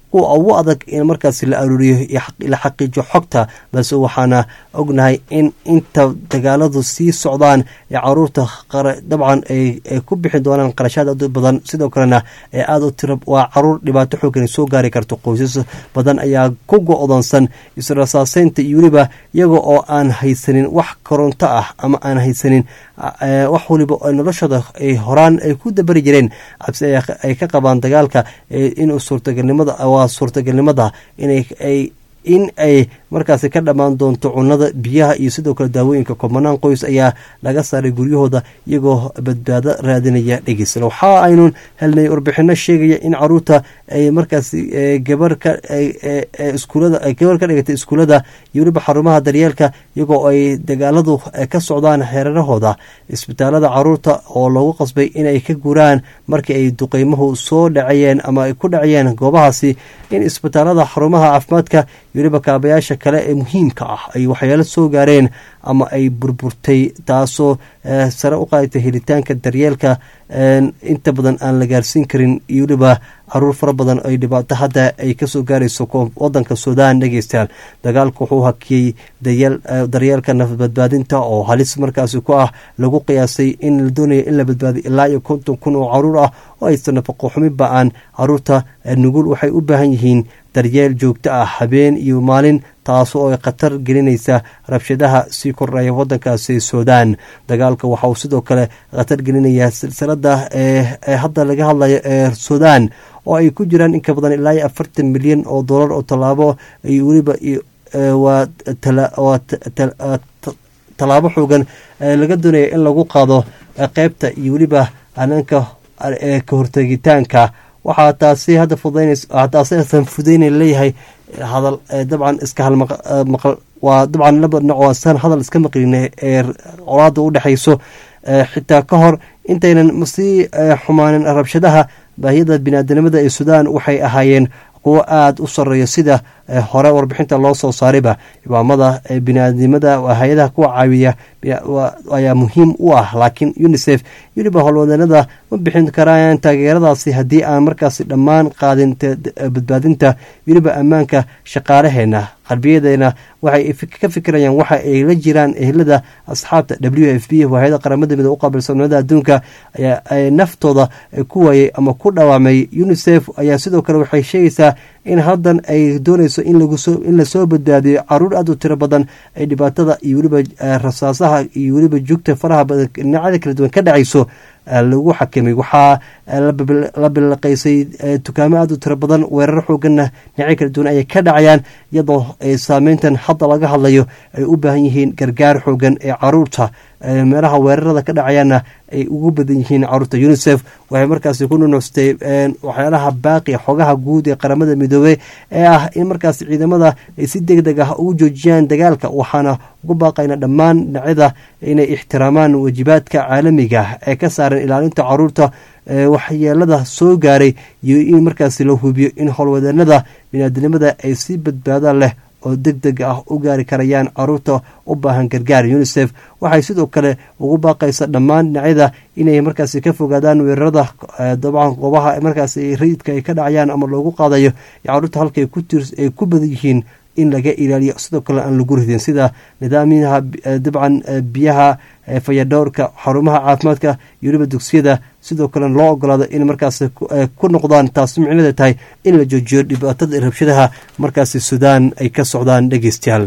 kuwa ugu adag in markaasi la aruuriyo la xaqiijiyo xogta balse waxaana ognahay in inta dagaaladu sii socdaan ee caruurta dabcan ay ku bixi doonaan qarashaad aad u badan sidoo kalena ee aada u tira waa caruur dhibaato xoogan soo gaari karto qoysas badan ayaa ku go-doonsan israsaaseynta iyo weliba iyaga oo aan haysanin wax koronto ah ama aan haysanin wax waliba oo noloshooda ay horaan ay ku dabari jireen cabsi ay ka qabaan dagaalka in suurtagalnimada waa suurtagalnimada inay ay in ay markaasi ka dhammaan doonto cunada biyaha iyo sidoo kale daawooyinka kumanaan qoys ayaa laga saaray guryahooda iyagoo badbaado raadinaya dhegeysan waxa aynu helnay warbixino sheegaya in caruurta ay markaasi gabar ka iskuulada gabar ka dhigatay iskuulada iyo weliba xarumaha daryeelka iyagoo ay dagaaladu ka socdaan xeerarahooda isbitaalada caruurta oo lagu qasbay inay ka guraan markii ay duqeymuhu soo dhacayeen ama ay ku dhacayeen goobahaasi in isbitaalada xarumaha caafimaadka iyo weliba kaabayaasha kale ee muhiimka ah ay waxyaalo soo gaareen ama ay burburtay taasoo sare u qaadatay helitaanka daryeelka inta badan aan la gaarsiin karin iyo weliba caruur fara badan ay dhibaato hadda ay kasoo gaarayso wadanka suudaan dhegeystayaal dagaalku wuxuu hakiyey daryeelka nafbadbaadinta oo halis markaasi ku ah lagu qiyaasay in la doonaya in la badbaadiyo ilaa iyo konton kun oo caruur ah oo aysan nafaqo xumi ba-aan caruurta nugul waxay u baahan yihiin daryeel joogto ah habeen iyo maalin taasoo ay khatar gelinaysa rabshadaha sii kordhaya wadankaasi suudaan dagaalka waxa uu sidoo kale khatar gelinaya silsilada ee hadda laga hadlayo ee suudaan oo ay ku jiraan in ka badan ilaa iyo afartan milyan oo dollar oo tallaabo iyo weliba waa tallaabo xoogan laga doonaya in lagu qaado qeybta iyo weliba hanaanka ka hortegitaanka waxaa taasi hadda fudayntaasisan fudayna leeyahay hadal dabcan iska halmaqal waa dabcan laba dhinac waa san hadal iska maqlina ee colaada u dhexayso xitaa ka hor intaynan sii xumaanin rabshadaha baahiyada biniaadanimada ee suudaan waxay ahaayeen kuwo aada u sareeya sida hore warbixinta loo soo saarayba ciwaamada biniaadnimada hay-adaha kuwa caawiya ayaa muhiim u ah laakiin unisef weliba howlwadeennada ma bixin karaan taageeradaasi haddii aan markaasi dhammaan qaadin badbaadinta weliba ammaanka shaqaalaheena qalbiyadeena waxay ka fikirayaan waxa ay la jiraan ehlada asxaabta w f b hay-ada qaramada mida u qaabilsanimada adduunka ayaa naftooda ku waayay ama ku dhawaamay unisef ayaa sidoo kale waxay sheegaysaa in haddan ay doonayso in lasoo badbaadiyo caruur aad u tiro badan ay dhibaatada iyo weliba rasaasaha iyo weliba joogta faraha badan dhinacada kala duwan ka dhacayso lagu xakimay waxaa la bilaqaysay dukaamo aad u tiro badan weerar xooganna dhinacyo kala duwan ayay ka dhacayaan iyadoo saameyntan hadda laga hadlayo ay u baahan yihiin gargaar xoogan ee caruurta meelaha weerarada ka dhacayaana ay ugu badan yihiin caruurta unisef waxay markaasi ku nunucstay waxyaalaha baaqi xogaha guud ee qaramada midoobey ee ah in markaasi ciidamada ay si deg deg ah ugu joojiyaan dagaalka waxaana ugu baaqayna dhammaan dhinacyada inay ixtiraamaan waajibaadka caalamiga ee ka saaran ilaalinta caruurta waxyeelada soo gaaray iyo in markaasi la hubiyo in howlwadeennada biniaadanimada ay si badbaado leh oo deg deg ah u gaari karayaan caruurta u baahan gargaar unisef waxay sidoo kale ugu baaqaysa dhammaan dhinacyada inay markaasi ka fogaadaan weerarada dabcan goobaha markaasi rayidka ay ka dhacayaan ama loogu qaadayo caruurta halka ay ku badan yihiin in laga ilaaliyo sidoo kale aan lagu ridin sida nidaamyaha dabcan biyaha fayadhowrka xarumaha caafimaadka iyo weliba dugsiyada sidoo kale loo ogolaado in markaas ku noqdaan taasi micnaheeda tahay in la joojiyo dhibaatada rabshadaha markaasi suudaan ay ka socdaan dhegeystayaal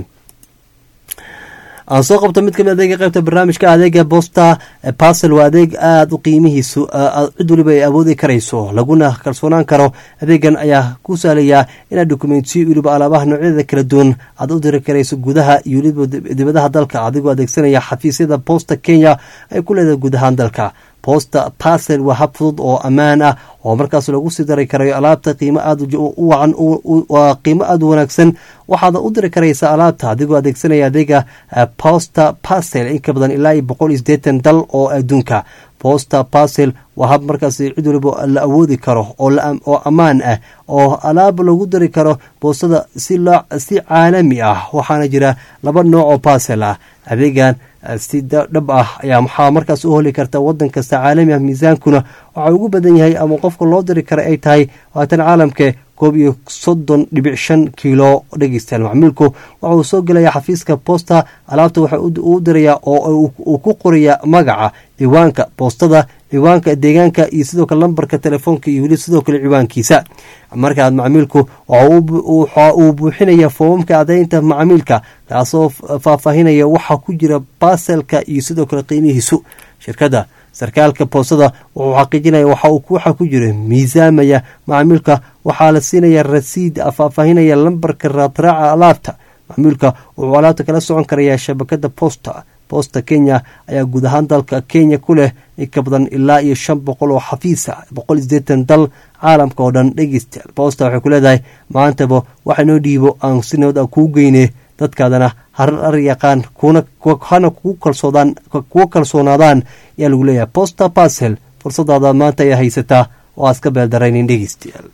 aan soo qabto mid kamid adeega qaybta barnaamijka adeega bosta basel waa adeeg aada u qiimihiisu cid waliba ay awoodi karayso laguna kalsoonaan karo adeegan ayaa ku sahlayaa inaad dokumentiyo weliba alaabaha noocyada kala duwan aad u diri karayso gudaha iyo weliba dibadaha dalka adigoo adeegsanaya xafiisyada bosta kenya ay ku leedahay guud ahaan dalka bosta basel waa hab fudud oo ammaan ah oo markaas lagu sii dari karayo alaabta qiimo aada u wacan waa qiimo aada u wanaagsan waxaad u diri karaysaa alaabta adigoo adeegsanaya adeega posta basel in ka badan ilaa iyo boqol iyo sideetan dal oo adduunka bosta basel waa hab markaas cid waliba la awoodi karo oo ammaan ah oo alaab lagu dari karo boostada si caalami ah waxaana jira laba nooc oo basel ah adeegan si dhab ah ayaa maxaa markaas u holi karta wadan kasta caalami ah miisaankuna waxaa ugu badan yahay ama qofka loo diri kara ay tahay waatan caalamke koob iyo soddon dhibic shan kiilo dhegeystayaal. macmiilku waxa uu soo gelaya xafiiska boosta, alaabta waxa uu dirayaa oo uu ku qoraya magaca, ciwaanka boostada, ciwaanka deegaanka iyo sidoo kale lambarka telefoonka iyo weli sidoo kale ciwaankiisa. markaad macmiilku waxa uu buuxinaya foomamka cadaynta macmiilka kaasoo faahfaahinaya waxa ku jira baaselka iyo sidoo kale qiimihiisu. shirkadda sarkaalka boostada wuxuu xaqiijinaya waxa ku jira miisaamaya macmiilka, waxaa la siinaya rasiid faahfaahinaya lambarka raadraaca alaabta. macmiilka wuxuu alaabta kala socon karaya shabakada boosta. boosta Kenya ayaa guud ahaan dalka Kenya ku leh ka badan ilaa iyo shan boqol oo xafiisa, boqol iyo siddeetan dal caalamka oo dhan dhegeystayaal. boosta waxay ku leedahay maantaba waxa noo dhiibo aan si nabad ah kuu geyne, dadkaadana harar yaqaan kuwana kugu kalsoodaan kuwa kalsoonaadaan ayaa lagu leeyahay. Posta Parcel, fursadaada maanta ayaa haysataa oo aad ka beeldaraynin dhegeystayaal.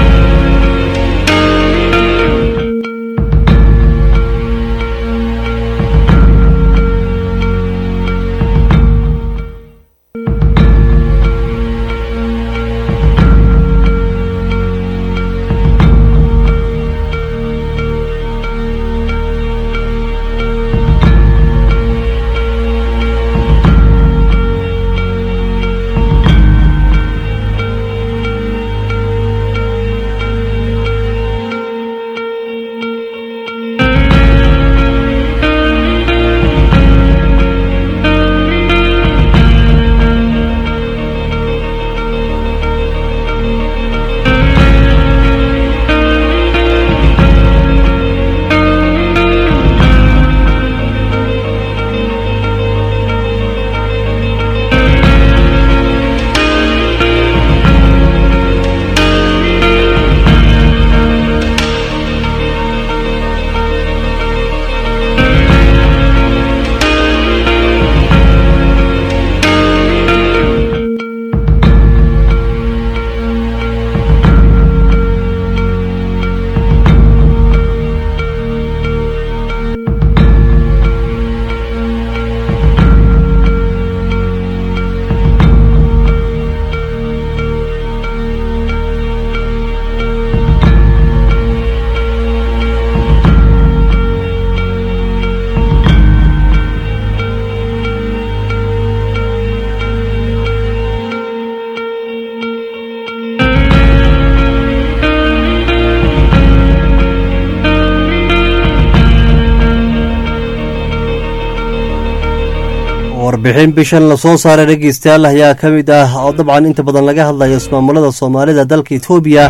warbixin bishan lasoo saaray dhegeystayaal ayaa ka mid ah oo dabcan inta badan laga hadlayo ismaamulada Soomaalida dalka Itoobiya.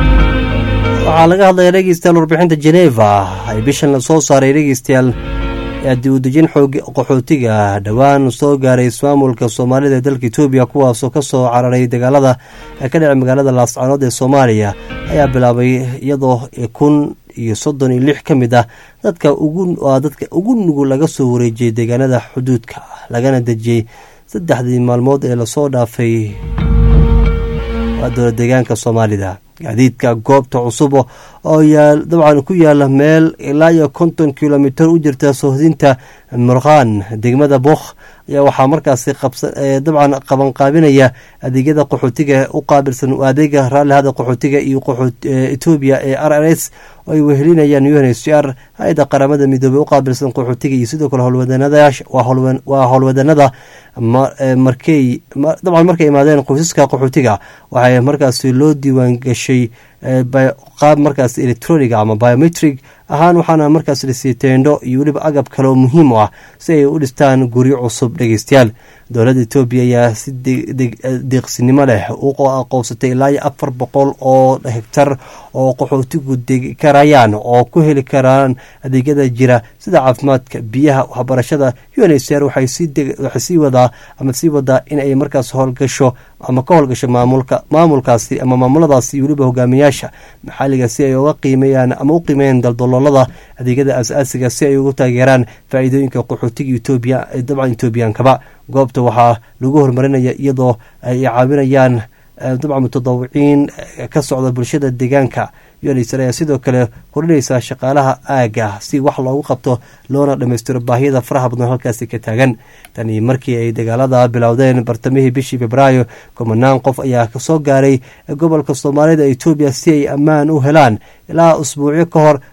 waxaa laga hadlaya dhegeystayaal warbixinta Geneva ay bishan lasoo saaray dhegeystayaal ee dib u dejin xoog qaxootiga dhawaan soo gaaray ismaamulka Soomaalida dalka Itoobiya kuwaasoo ka soo cararay dagaalada ka dhacay magaalada Laascaanood ee Soomaaliya ayaa bilaabay iyadoo kun iyo soddon iyo lix ka mid ah dadka ugu dadka ugu nugul laga soo wareejiyay deegaanada xuduudka lagana dejiyay saddexdii maalmood ee lasoo dhaafay wadada deegaanka Soomaalida. gaadiidka goobta cusub oo yaal dabcan ku yaala meel ilaa iyo konton kilomitir u jirta sohdinta Murqaan degmada Bokh ayaa waxaa markaasi dabcan qaban qaabinaya adeegyada qaxootiga u qaabilsan adeega raallihada qaxootiga iyo Itoobiya ee R R S oo ay wehelinayaan U N H C R hay'adda qaramada midoobay u qaabilsan qaxootiga iyo sidoo kale howlwadanadayaasha waa howlwadanada markay dabcan markay imaadeen qoysaska qaxootiga waxay markaasi loo diiwaan gashay qaab markaas electronic ama biometric ahaan waxaana markaas dhisay teendho iyo weliba agab kale oo muhiim u ah si ay u dhistaan guryo cusub dhegeystayaal. dowladda Itoobiya ayaa si deeqsinimo leh u aqoonsatay ilaa iyo afar boqol oo hektar oo qaxootigu degi karayaan oo ku heli karaan adeegyada jira sida caafimaadka, biyaha, waxbarashada. U N H C R waxay sii wadaa ama sii wadaa in ay markaas howlgasho ama ka howlgasho maamulka maamulkaasi ama maamuladaasi iyo weliba hogaamiyaasha maxalliga si ay uga qiimeeyaan ama u qiimeeyaan daldaloolada adeegyada aasaasiga si ay ugu taageeraan faa'iidooyinka qaxootiga Itoobiya ee dabcan Itoobiyankaba. goobta waxaa lagu horumarinaya iyadoo ay caawinayaan dabcan mutadawiciin ka socda bulshada deegaanka unhcr ayaa sidoo kale korinaysaa shaqaalaha aaga si wax loogu qabto loona dhammaystiro baahiyada faraha badan halkaasi ka taagan tani markii ay dagaalada bilowdeen bartamihii bishii februaayo kumanaan qof ayaa kasoo gaaray gobolka soomaalida etoobiya si ay ammaan u helaan ilaa usbuucyo ka hor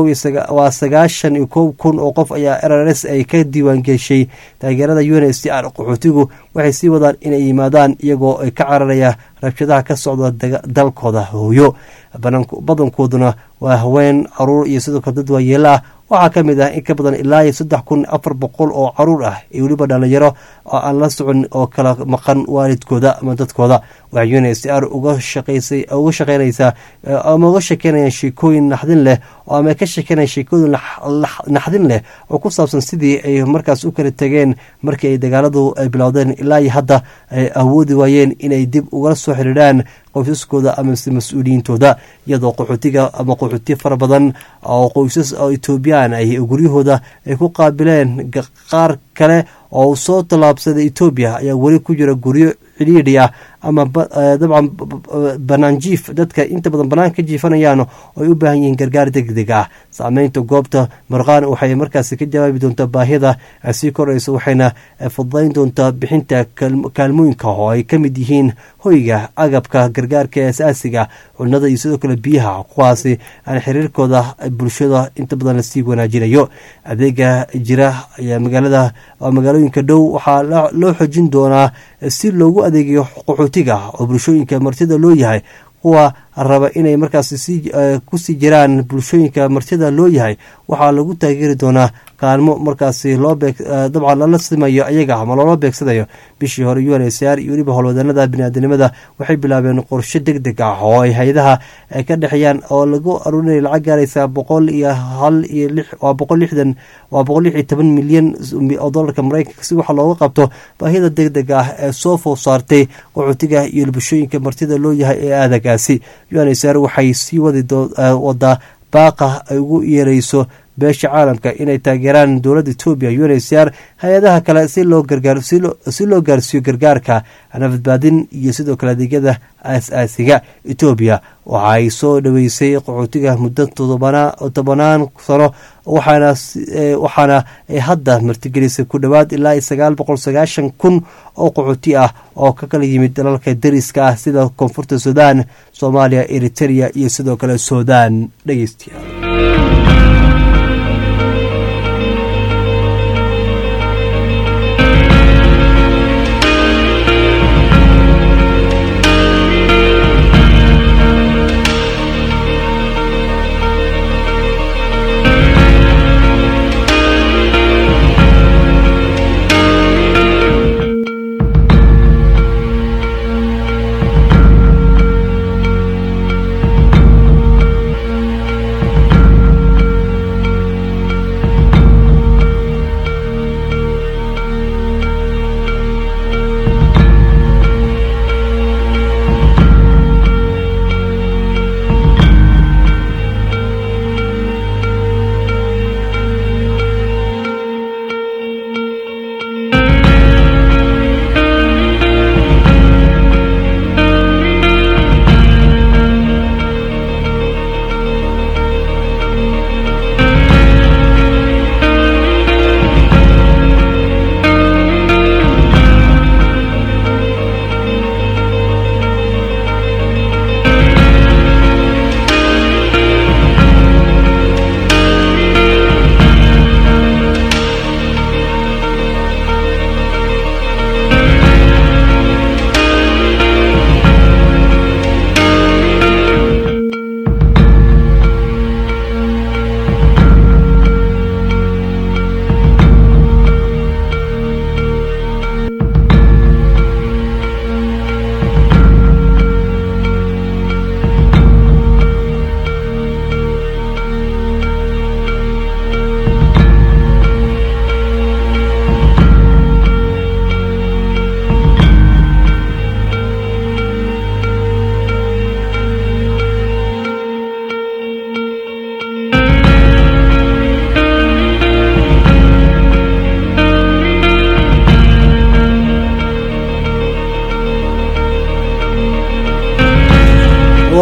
waa sagaashan iyo kow kun oo qof ayaa r r s ay ka diiwaan geshay taageerada u n h c r qaxootigu waxay sii wadaan inay yimaadaan iyagoo ay ka cararaya rabshadaha ka socda dalkooda hooyo badankooduna waa haween caruur iyo sidoo kale dad waayeelo ah waxaa ka mid ah in ka badan ilaa iyo saddex kun afar boqol oo caruur ah iyo weliba dhalinyaro oo aan la socon oo kala maqan waalidkooda ama dadkooda waxay u n h c r uga shaqaysay uga shaqaynaysaa ama uga sheekeynayaan sheekooyin naxdin leh oo ama ka sheekeynayaan sheekooyin naxdin leh oo ku saabsan sidii ay markaas u kala tegeen markii ay dagaaladu ay bilowdeen ilaa iyo hadda ay awoodi waayeen inay dib ugala soo xiriiraan qoysaskooda amase mas-uuliyiintooda iyadoo qaxootiga ama qaxooti fara badan oo qoysas oo etoobiyaan ay guryahooda ay ku qaabileen qaar kale oo soo tallaabsaday etoobiya ayaa weli ku jira guryo cidhiidhi ah ama dabcan banaan jiif dadka inta badan banaan ka jiifanayaan oo ay u baahan yihiin gargaar degdeg ah saameynta goobta marqaan waxay markaasi ka jawaabi doontaa baahida sii koraysa waxayna fududayn doontaa bixinta kaalmooyinka oo ay ka mid yihiin hoyga agabka gargaarka ee asaasiga cunada iyo sidoo kale biyaha kuwaasi aan xiriirkooda bulshada inta badan lasii wanaajinayo adeega jira ayaa magaalada magaalooyinka dhow waxaa loo xojin doonaa si loogu adeegayo qaxootiga oo bulshooyinka martida loo yahay kuwa raba inay markaas kusii jiraan bulshooyinka martida loo yahay waxaa lagu taageeri doonaa kaalmo markaasi loo dabcan lala simayo ayaga ama loola beegsanayo bishii hore u n h c r iyo weliba howlwadanada biniaadanimada waxay bilaabeen qorshe deg deg ah oo ay hay-adaha ka dhexeeyaan oo lagu aruurinaya lacag gaaraysa boqol iyo hal iyo lix waa boqol lixdan waa boqol lix iyo toban milyan oo dolarka maraykanka si waxa looga qabto baahida deg deg ah ee soo food saartay qaxootiga iyo bulshooyinka martida loo yahay ee aadagaasi u n h c r waxay sii wadi wadaa baaqa ay ugu yeerayso beesha caalamka inay taageeraan dowladda etoobiya u n h c r hay-adaha kale si loo gargaar si loo gaarsiiyo gargaarka nabadbaadin iyo sidoo kale adeegyada aas-aasiga etoobiya waxaay soo dhaweysay qaxootiga muddo tobanaan sano waxaana waxaana ay hadda martigelisay ku dhowaad ilaa sagaal boqol sagaashan kun oo qaxooti ah oo ka kala yimid dalalka dariska ah sida koonfurta sudan soomaaliya eritrea iyo sidoo kale sudan dhegeystayaal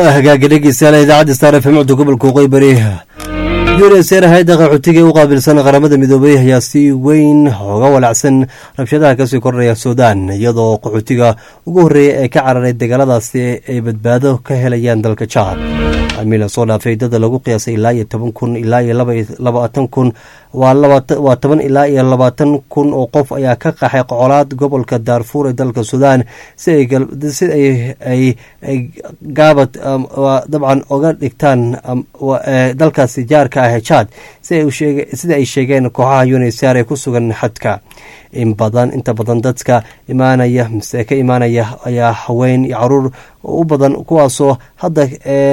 waa hagaaga dhegeystayaal idaacadda star f m codka gobolka waqooyi bari yuneser hay-adda qaxootiga u qaabilsan qaramada midoobay ayaa si weyn oga walacsan rabshadaha kasii kordhaya suudaan iyadoo qaxootiga ugu horreeya ee ka cararay dagaaladaasi ay badbaado ka helayaan dalka jaad amila soo dhaafay dada lagu qiyaasay ilaa iyo toban kun ilaa iyo labaatan kun waa toban ilaa iyo labaatan kun oo qof ayaa ka qaxay colaad gobolka daarfuur ee dalka suudaan si ay gaabad dabcan oga dhigtaan dalkaasi jaarka ah ee jaad sida ay sheegeen kooxaha yuneser ee ku sugan xadka in badan inta badan dadka imaanaya mise ka imaanaya ayaa haween iyo caruur u badan kuwaasoo hadda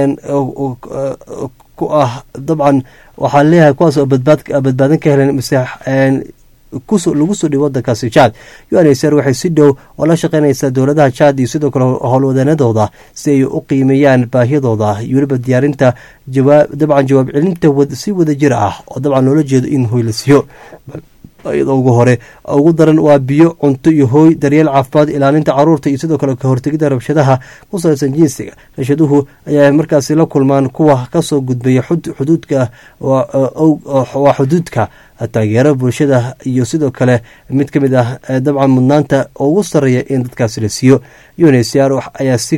ku ah dabcan waxaa leeyahay kuwaasoo badbaadin ka helen mise lagu soo dhibo wadankaasi jaad yuneser waxay si dhow oo la shaqeynaysaa dowladaha jaad iyo sidoo kale howlwadeenadooda si ay u qiimeeyaan baahiyadooda iyo weliba diyaarinta dabcan jawaab celinta si wada jir ah oo dabcan loola jeedo in hoy la siiyo iyadoo ugu hore ugu daran waa biyo cunto iyo hooy daryeel caafimaad ilaalinta caruurta iyo sidoo kale kahortegida rabshadaha ku salaysan jinsiga rabshaduhu ayaa markaasi la kulmaan kuwa kasoo gudbaya xuduudka waa xuduudka taageero bulshada iyo sidoo kale mid ka mid ah dabcan mudnaanta ugu sareeya in dadkaasi la siiyo yuneser ayaa si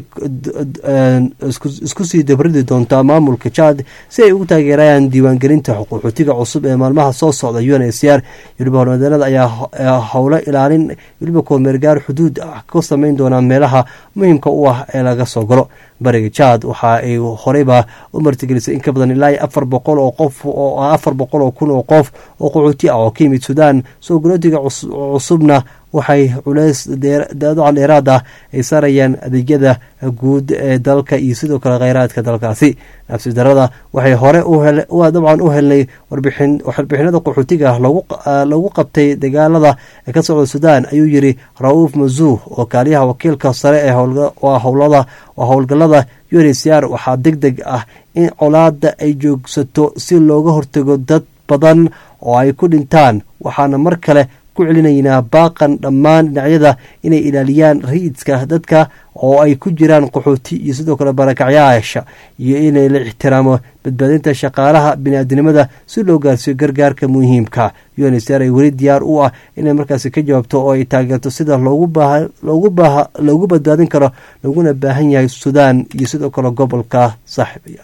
isku sii dabridi doontaa maamulka jaad si ay ugu taageerayaan diiwaangelinta qaxootiga cusub ee maalmaha soo socda yuneser weliba hormadeelada ayaa howlo ilaalin weliba koomeergaar xuduud ah ka sameyn doonaa meelaha muhiimka u ah ee laga soo galo bariga jaad waxa ay horeyba u martigelisay in ka badan ilaa afar boqol oo qof oo afar boqol oo kun oo qof oo qaxooti ah oo ka yimid suudaan soo galootiga cusubna waxay culeys daadacan dheeraad ah ay saarayaan adeegyada guud ee dalka iyo sidoo kale kheyraadka dalkaasi nafsi darada waxay hore dabcan u helnay warbixinada qaxootiga lagu qabtay dagaalada ee ka socda suudaan ayuu yiri ra-uuf mazuuh oo kaaliyaha wakiilka sare ee howlgalada yuneser waxaa deg deg ah in colaada ay joogsato si looga hortago dad badan oo ay ku dhintaan waxaana mar kale ku celinaynaa baaqan dhammaan dhinacyada inay ilaaliyaan rayidka dadka oo ay ku jiraan qaxooti iyo sidoo kale barakacyaasha iyo inay la ixtiraamo badbaadinta shaqaalaha biniaadinimada si loo gaarsiiyo gargaarka muhiimka yuneser ay weli diyaar u ah inay markaasi ka jawaabto oo ay taageerto sida loogu badbaadin karo laguna baahan yahay suudaan iyo sidoo kale gobolka saaxiibaya.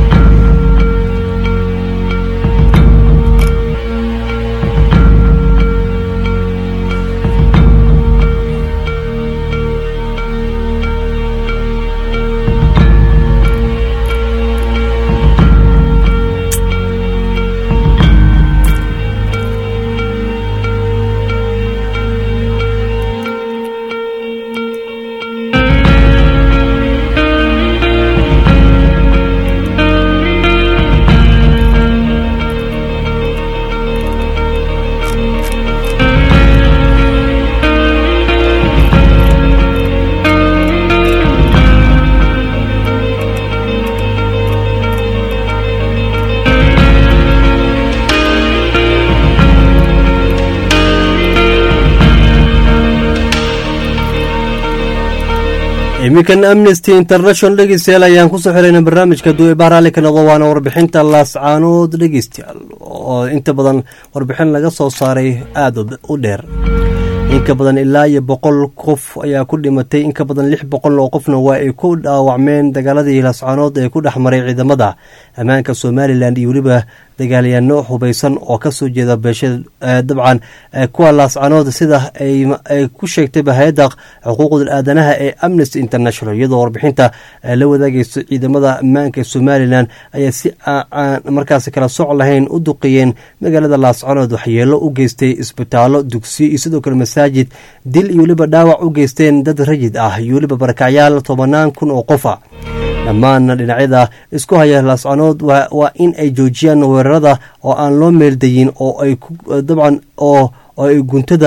iminkan amnesty international dhegeystayaal ayaan kusoo xirayna barnaamijka duwe baaraale ka noqdo waana warbixinta laascaanood dhegeystayaal oo inta badan warbixin laga soo saaray aada u dheer inka badan ilaa iyo boqol qof ayaa ku dhimatay inka badan lix boqol oo qofna waa ay ku dhaawacmeen dagaaladii laascaanood ee ku dhex maray ciidamada ammaanka somalilan iyo weliba dagaalyaano hubaysan oo kasoo jeeda beeshada dabcan kuwa laascaanood sida ay ku sheegtayba hay-adda xuquuqda aadanaha ee amnesty international iyadoo warbixinta la wadaagayso ciidamada ammaanka ee somalilan ayaa si aan markaasi kala soc lahayn u duqeeyeen magaalada laascaanood waxyeelo u geystay isbitaallo dugsiyo iyo sidoo kale masaajid dil iyo weliba dhaawac u geysteen dad rayid ah iyo weliba barakacyaal tobanaan kun oo qofa dhammaanna dhinacyada isku haya laascaanood waa in ay joojiyaan weerarada oo aan loo meeldayin oo ay dabcan oo ay guntada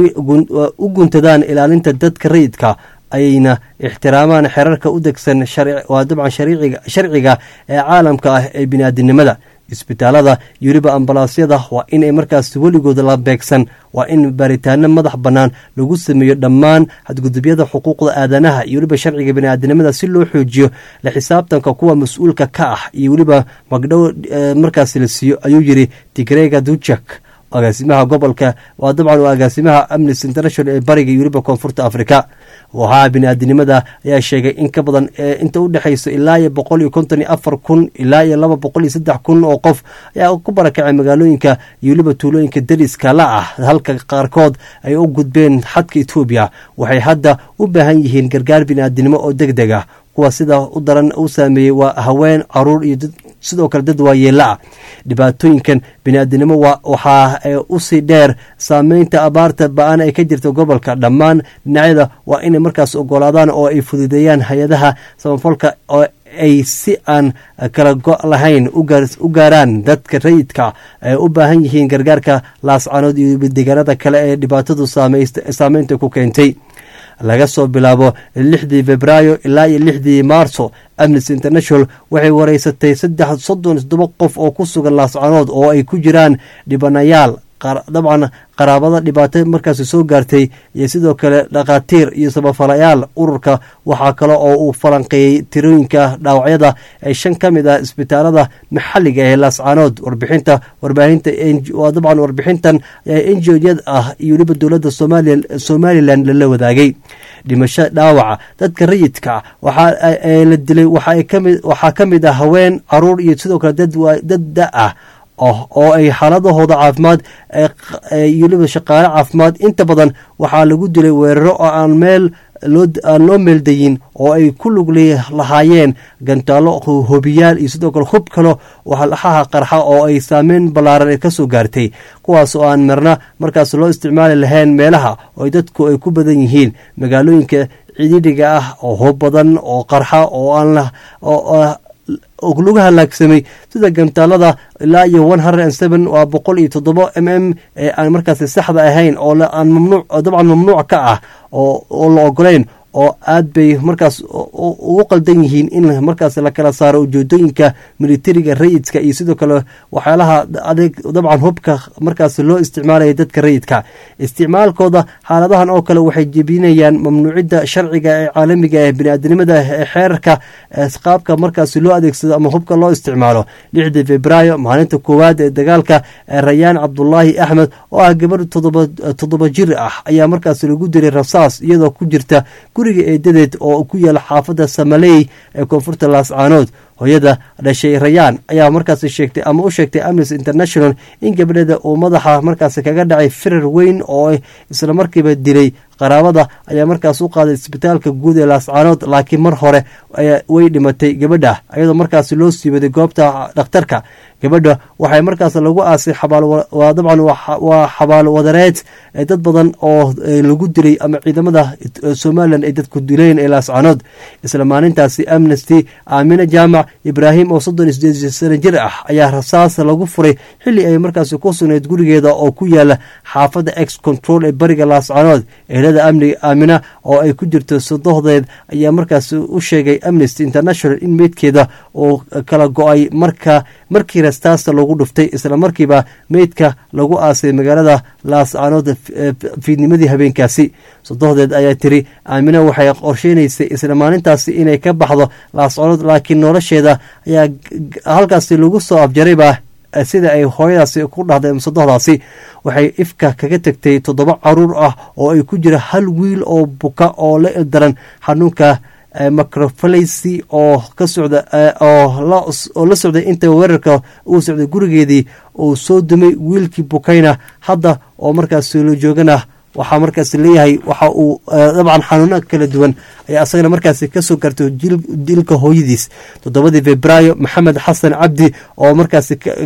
u guntadaan ilaalinta dadka rayidka ayayna ixtiraamaan xerarka u degsan waa dabcan sharciga ee caalamka ah ee biniaadinimada isbitaalada iyo weliba ambalaasyada waa inay markaas weligooda la beegsan waa in baaritaano madax bannaan lagu sameeyo dhammaan xadgudubyada xuquuqda aadanaha iyo weliba sharciga bini'aadanimada si loo xoojiyo la xisaabtanka kuwa mas-uulka ka ah iyo weliba magdhow markaas la siiyo ayuu yidhi tigrega dujak agaasimaha gobolka waa dabcan waa agaasimaha Amnesty International ee bariga iyo weliba koonfurta Afrika. Waxaa bini'aadanimada ayaa sheegay in ka badan inta u dhaxayso ilaa iyo boqol iyo konton iyo afar kun ilaa iyo laba boqol iyo saddex kun oo qof ayaa ku barakacay magaalooyinka iyo weliba tuulooyinka dariska la ah halka qaarkood ay u gudbeen xadka Ethiopia. Waxay hadda u baahan yihiin gargaar bini'aadanimo oo degdeg ah. kuwa sida u daran u saameeyey waa haween caruur iyo sidoo kale dad waayeela ah. dhibaatooyinkan bini'aadanimo waxaa usii dheer saameynta abaarta ba-an ay ka jirta gobolka. dhammaan dhinacyada waa inay markaas ogolaadaan oo ay fududeeyaan hay-adaha samafalka oo ay si aan kala go' lahayn u gaaraan dadka rayidka ay u baahan yihiin gargaarka laascanood iyo deegaanada kale ee dhibaatadu saameynta ku keentay. laga soo bilaabo lixdii febraayo ilaa iyo lixdii maarso Amnesty International waxay wareysatay saddex soddon iyo toddoba qof oo ku sugan laascanood oo ay ku jiraan dhibanayaal dabcan qaraabada dhibaato markaasi soo gaartay iyo sidoo kale dhaqaatiir iyo samafalayaal. ururka waxaa kale oo uu falanqeeyey tirooyinka dhaawacyada ee shan ka mid ah isbitaalada maxalliga ee laascanood. warbixinta warbaahinta waa dabcan warbixintan n g o-yad ah iyo weliba dowladda somalilan lala wadaagay. dhimasho dhaawaca dadka rayidka waxaa la dilay waxaa ka mid ah haween caruur iyo sidoo kale dad da ah oo ay xaaladahooda caafimaad iyo weliba shaqaale caafimaad. inta badan waxaa lagu dilay weeraro oo aan meel aan loo meeldayin oo ay ku lug lahaayeen gantaalo hobiyaal iyo sidoo kale hub kale waxlaxaha qarxa oo ay saameyn ballaaran ka soo gaartay kuwaas oo aan marna markaas loo isticmaali lahayn meelaha oo dadku ay ku badan yihiin. magaalooyinka cididhiga ah oo hub badan oo qarxa oo aan lagu halaagsamay sida gantaalada ilaa iyo one hundred and seven waa boqol iyo toddoba m m ee aan markaasi saxda ahayn oo aan mamnuuc dabcan mamnuuc ka ah oo la ogolayn oo aad bay markaas ugu qaldan yihiin in markaas la kala saaro ujeedooyinka militariga rayidka iyo sidoo kale waxyaalaha adeeg dabcan hubka markaas loo isticmaalaya dadka rayidka. isticmaalkooda xaaladahan oo kale waxay jebinayaan mamnuucida sharciga ee caalamiga ee bini'aadanimada ee xeerarka qaabka markaas loo adeegsado ama hubka loo isticmaalo. lixdii febraayo maalinta koowaad ee dagaalka Rayaan Cabdullaahi Axmed oo ah gabadh toddoba jir ah ayaa markaas lagu dilay rasaas iyadoo ku jirta guriga eedadeed oo ku yaala xaafadda Samaley ee koonfurta laascanood. hooyada dhashay Rayaan ayaa markaas sheegtay ama u sheegtay Amnesty International in gabadheeda uu madaxa markaas kaga dhacay firar weyn oo isla markiiba dilay. qaraabada ayaa markaas u qaaday isbitaalka guud ee laascanood laakiin mar hore way dhimatay gabadha iyadoo markaas loo siibaday goobta dhakhtarka. gabadha waxay markaas lagu aasay xabaal waa dabcan waa xabaal wadareed dad badan oo lagu dilay ama ciidamada Somaliland ay dadku dileen ee laascanood. isla maalintaasi Amnesty Aamina Jaamac Ibrahim oo soddon iyo siddeed sano jir ah ayaa rasaas lagu furay xilli ay markaas ku sugnayd gurigeeda oo ku yaala xaafadda X Control ee bariga laascanood. ehelada amniga Aamina oo ay ku jirto sodohdeed ayaa markaas u sheegay Amnesty International in meydkeeda oo kala go'ay marka markii rastaasta lagu dhuftay isla markiiba meydka lagu aasay magaalada laascanood fiidnimadii habeenkaasi. sodohdeed ayaa tiri Aamina waxay qorsheynaysay isla maalintaasi inay ka baxdo laascanood laakiin nolosheeda ayaa halkaasi lagu soo afjarayba sida ay hooyadaasi ku dhahday sodohdaasi. waxay ifka kaga tagtay toddoba caruur ah oo ay ku jira hal wiil oo buka oo la daran xanuunka macrophalancy oo ka socda oo la socday inta weerarka uu socday gurigeedii uu soo dumay. wiilkii bukayna hadda oo markaas la joogana waxaa markaas leeyahay waxa uu dabcan xanuuno kala duwan ayaa asagana markaas ka soo gartay dilka hooyadiis. toddobadii febraayo Maxamed Xasan Cabdi oo markaas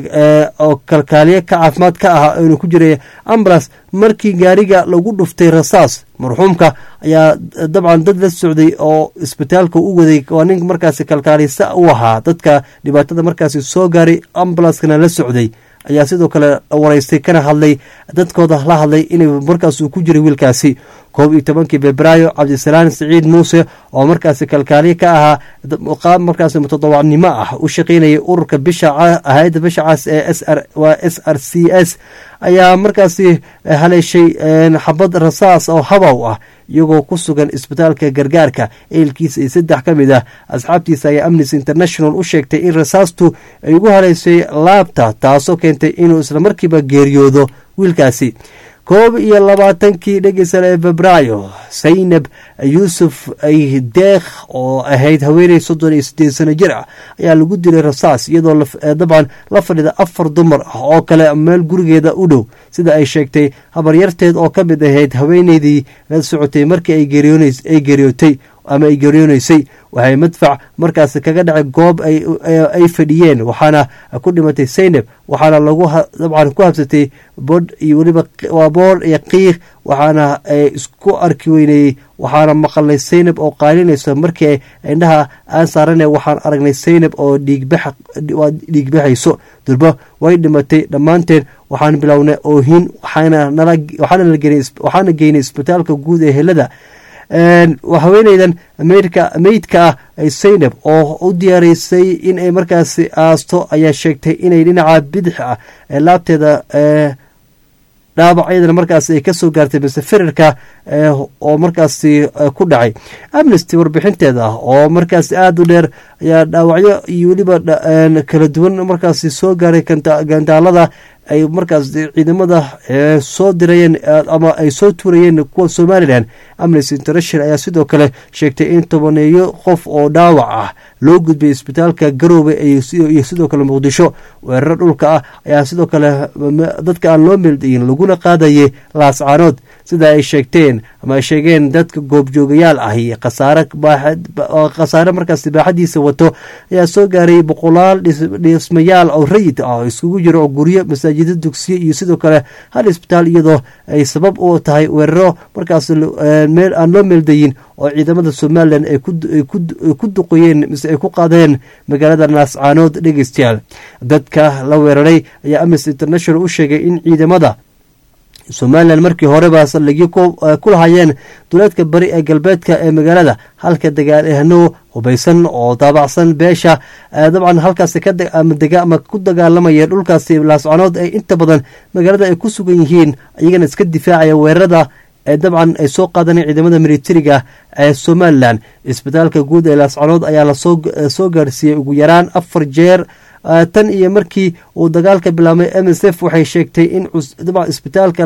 oo kalkaaliye ka caafimaad ka ahaa inuu ku jiray ambulance markii gaariga lagu dhuftay rasaas. marxuumka ayaa dabcan dad la socday oo isbitaalka u waday waa nin markaas kalkaalisa u ahaa dadka dhibaatada markaas soo gaaray ambulance-kana la socday. ayaa sidoo kale wareystay kana hadlay dadkooda la hadlay inay markaas uu ku jiray wiilkaasi koob iyo tobankii febraayo cabdisalaan siciid muuse oo markaasi kalkaaliye ka ahaa qaab markaasi mutadawacnimo ah u shaqaynayay ururka bisha hay'adda bisha cas ee s r waa s r c s ayaa markaasi haleeshay xabad rasaas oo habow ah iyagoo ku sugan isbitaalka gargaarka eelkiisa iyo saddex ka mid ah asxaabtiisa ayaa amnesty international u sheegtay in rasaastu ay ugu haleysay laabta taasoo keentay inuu islamarkiiba geeriyoodo wiilkaasi koob iyo labaatankii dhegeysan ee febraayo saynab yuusuf ay deekh oo ahayd haweeney soddon iyo sideed sano jir ah ayaa lagu dilay rasaas iyadoo dabcan la fadhida afar dumar ah oo kale meel gurigeeda u dhow sida ay sheegtay habaryarteed oo ka mid ahayd haweeneydii la socotay markii ay geeriyootay ama ay geeriyoonaysay waxay madfac markaasi kaga dhacay goob ay fadhiyeen waxaana ku dhimatay saynab waxaana lagu dabcan ku habsatay bodh iyo weliba waa boodh iyo qiiq waxaana isku arki weynayey waxaana maqalnay saynab oo qaalinayso markii indhaha aan saarana waxaan aragnay saynab oo dhiigbaxayso durba way dhimatay dhammaanteen waxaan bilownay oohin waxaana geynay isbitaalka guud ee helada haweeneydan meydka ah saynab oo u diyaaraysay in ay markaasi aasto ayaa sheegtay inay dhinaca bidix ah ee laabteeda dhaabacyadana markaasi ay kasoo gaartay mise firirka oo markaasi ku dhacay amnesty warbixinteeda oo markaasi aada u dheer ayaa dhaawacyo iyo weliba kala duwan markaasi soo gaaray gandaalada ay markaas ciidamada soo dirayeen ama ay soo tuurayeen kuwa somalilan amnesty international ayaa sidoo kale sheegtay in tobaneeyo qof oo dhaawac ah loo gudbay isbitaalka garoobe iyo sidoo kale muqdisho weeraro dhulka ah ayaa sidoo kale dadka aan loo meeldayin laguna qaadayay laascaanood sida ay sheegteen ama ay sheegeen dadka goobjoogayaal ah iyo khasaare khasaare markaas baaxadiisa wato ayaa soo gaaray boqolaal dhismayaal oo rayid ah oo iskugu jiro oo guryo masaajida dugsiyo iyo sidoo kale hal isbitaal iyadoo ay sabab u tahay weeraro markaas meel aan loo meeldayin oo ciidamada somalilan ay ku duqoyeen mise ay ku qaadeen magaalada laascaanood dhegeystayaal dadka la weeraray ayaa amnesty international u sheegay in ciidamada somalilan markii horeba saldhigyo ku lahayeen duleedka bari ee galbeedka ee magaalada halka dagaalahano hubaysan oo daabacsan beesha dabcan halkaasi ama ku dagaalamaya dhulkaasi laascaanood ee inta badan magaalada ay ku sugan yihiin iyagana iska difaacaya weerarada ee dabcan ay soo qaadaneen ciidamada militariga ee somalilan isbitaalka guud ee laascaanood ayaa lasoo gaarsiiyey ugu yaraan afar jeer tan iyo markii uu dagaalka bilaabmay m s f waxay sheegtay in isbitaalka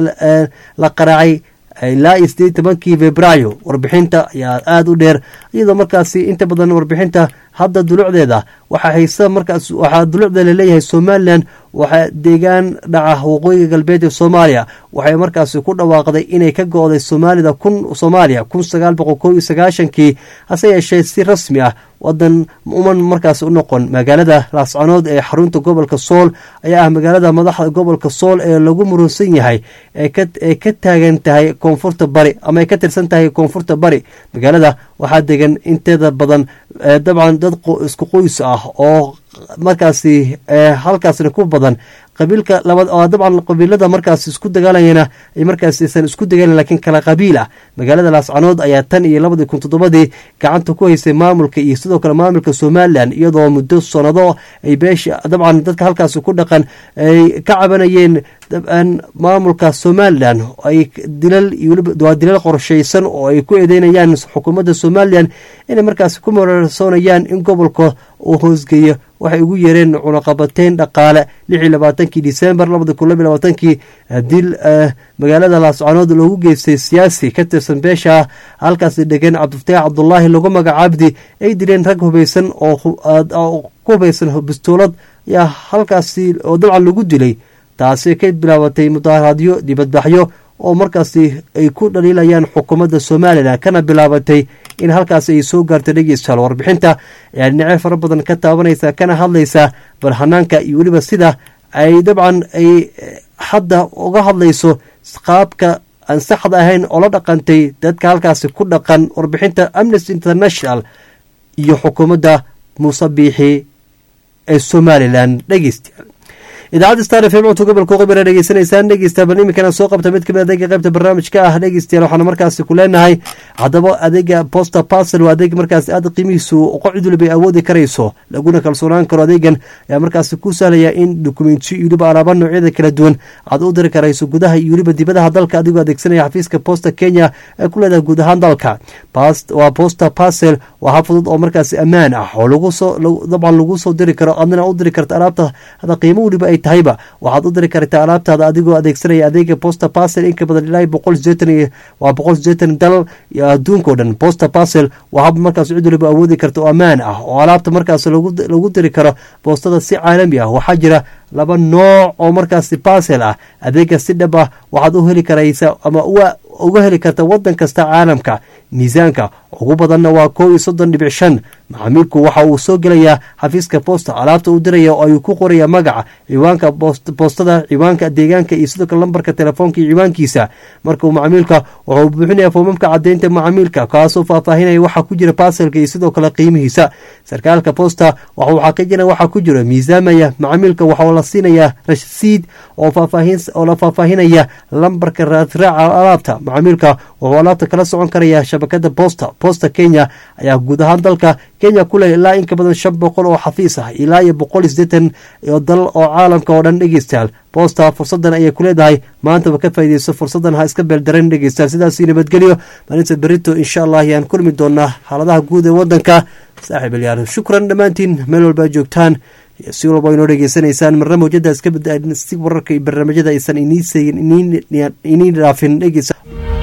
la qaraacay ilaa iyo sideed tobankii febraayo warbixinta ayaa aada u dheer iyadoo markaasi inta badan warbixinta hadda dulucdeeda waxaa haysa markaas waxaa dulucda laleeyahay somalilan waxaa deegaan dhaca waqooyiga galbeed ee soomaaliya waxay markaasi ku dhawaaqday inay ka go-day soomaalida kun soomaaliya kun sagaal boqol kow iyo sagaashankii hase yeeshee si rasmi ah wadan uman markaas u noqon magaalada laascaanood ee xarunta gobolka sool ayaa ah magaalada madaxda gobolka sool ee lagu murunsan yahay ee ka taagan tahay koonfurta bari ama ay ka tirsan tahay koonfurta bari magaalada waxaa degan inteeda badan dabcan dad isku qoys ah oo markaasi halkaasna ku badan qabiilka labad oo dabcan qabiilada markaas isku dagaalayana ay markaas aysan isku dagaalin laakiin kala qabiil ah magaalada laascaanood ayaa tan iyo labadii kun toddobadii gacanta ku haysay maamulka iyo sidoo kale maamulka somalilan iyadoo muddo sanado ay beesha dabcan dadka halkaasi ku dhaqan ay ka cabanayeen dabcan maamulka somalilan ay dilal iyo weliba waa dilal qorshaysan oo ay ku eedeynayaan xukuumadda somalilan inay markaasi ku mararsoonayaan in gobolka uu hoosgeeyo waxay ugu yeereen cunaqabateyn dhaqaale lix iyo labaatankii disembar labada kun laba iyo labaatankii dil magaalada laascaanood loogu geystay siyaasi ka tirsan beesha halkaasi degan cabdifataax cabdulaahi lagu magacaabdi ay dileen rag hubaysan oo ku hubaysan bistuulad ayaa halkaasi oo dabcan lagu dilay taasi ka bilaabatay mudaharaadyo dibadbaxyo oo markaasi ay ku dhaliilayaan xukuumadda somalilan kana bilaabatay in halkaasi ay soo gaarto dhegeystayaal warbixinta ayaa dhinacyo fara badan ka taabanaysa kana hadlaysa barhanaanka iyo weliba sida ay dabcan ay hadda uga hadlayso qaabka aan saxda ahayn oo la dhaqantay dadka halkaasi ku dhaqan warbixinta amnesty international iyo xukuumadda muuse biixi ee somalilan dhegeystayaal idaacadda star f m codka gobolka qibir dhegeysanaysaan dhegeysta barnaamijkana soo qabta mid kamid adeega qaybta barnaamijka ah dhegeystayaal waxaana markaasi ku leenahay haddaba adeega posta parcel waa adeeg markaasi aad qiimihiisu qocid walba awoodi karayso laguna kalsoonaan karo adeegan ayaa markaasi ku sahlaya in dokumentiyo iyo weliba alaaba noocyada kala duwan aad u diri karayso gudaha iyo weliba dibadaha dalka adigoo adeegsanaya xafiiska posta kenya ee ku leedahay guud ahaan dalka waa posta parcel waa hab fudud oo markaasi ammaan ah oo lagu soo dabcan lagu soo diri karo adna u diri karta alaabta hada qiimo weliba ay tahayba waxaad u diri kartaa alaabtaada adigoo adeegsanaya adeega posta parcel inka badan ilaa boqol sideetan waa boqol sideetan dal adduunka oo dhan posta parcel waa hab markaas cid waliba awoodi karta oo ammaan ah oo alaabta markaas lagu lagu diri karo boostada si caalami ah waxaa jira laba nooc oo markaasi parcel ah adeega si dhab ah waxaad u heli karaysa ama uga heli karta wadan kasta caalamka miisaanka ugu badanna waa kow iyo soddon dhibic shan macaamiilku waxa uu soo gelayaa xafiiska posta alaabta uu diraya oo ayuu ku qoraya magaca ciwaanka boostada ciwaanka deegaanka iyo sidoo kale lambarka telefoonka iyo ciwaankiisa markuu macaamiilka wuxuu buuxinaya foomamka cadeynta macaamiilka kaasoo faahfaahinaya waxa ku jira parcelka iyo sidoo kale qiimihiisa sarkaalka posta waxa uu xaqiijinaya waxa ku jira miisaamaya macaamiilka waxa la siinaya rasiid oo faahfaahin oo la faahfaahinaya lambarka raadraaca alaabta macaamiilka wuxuu alaabta kala socon karaya shabakada posta posta kenya ayaa guud ahaan dalka kenya ku leh ilaa in ka badan shan boqol oo xafiis ah ilaa iyo boqol iyo siddeetan oo dal oo caalamka oo dhan dhegeystayaal posta fursadan ayay ku leedahay maantaba ka faa'iideyso fursadan ha iska beeldaran dhegeystayaal sidaasi nabadgelyo maalinta berito insha allah ayaan kulmi doonaa xaaladaha guud ee wadanka saaxiib ilyaar shukran dhammaantiin meel walba joogtaan si walba inoo dhegeysanaysaan marna mawjada iska badsi wararka iyo barnaamijyada aysan iniin dhaafin dhegeysa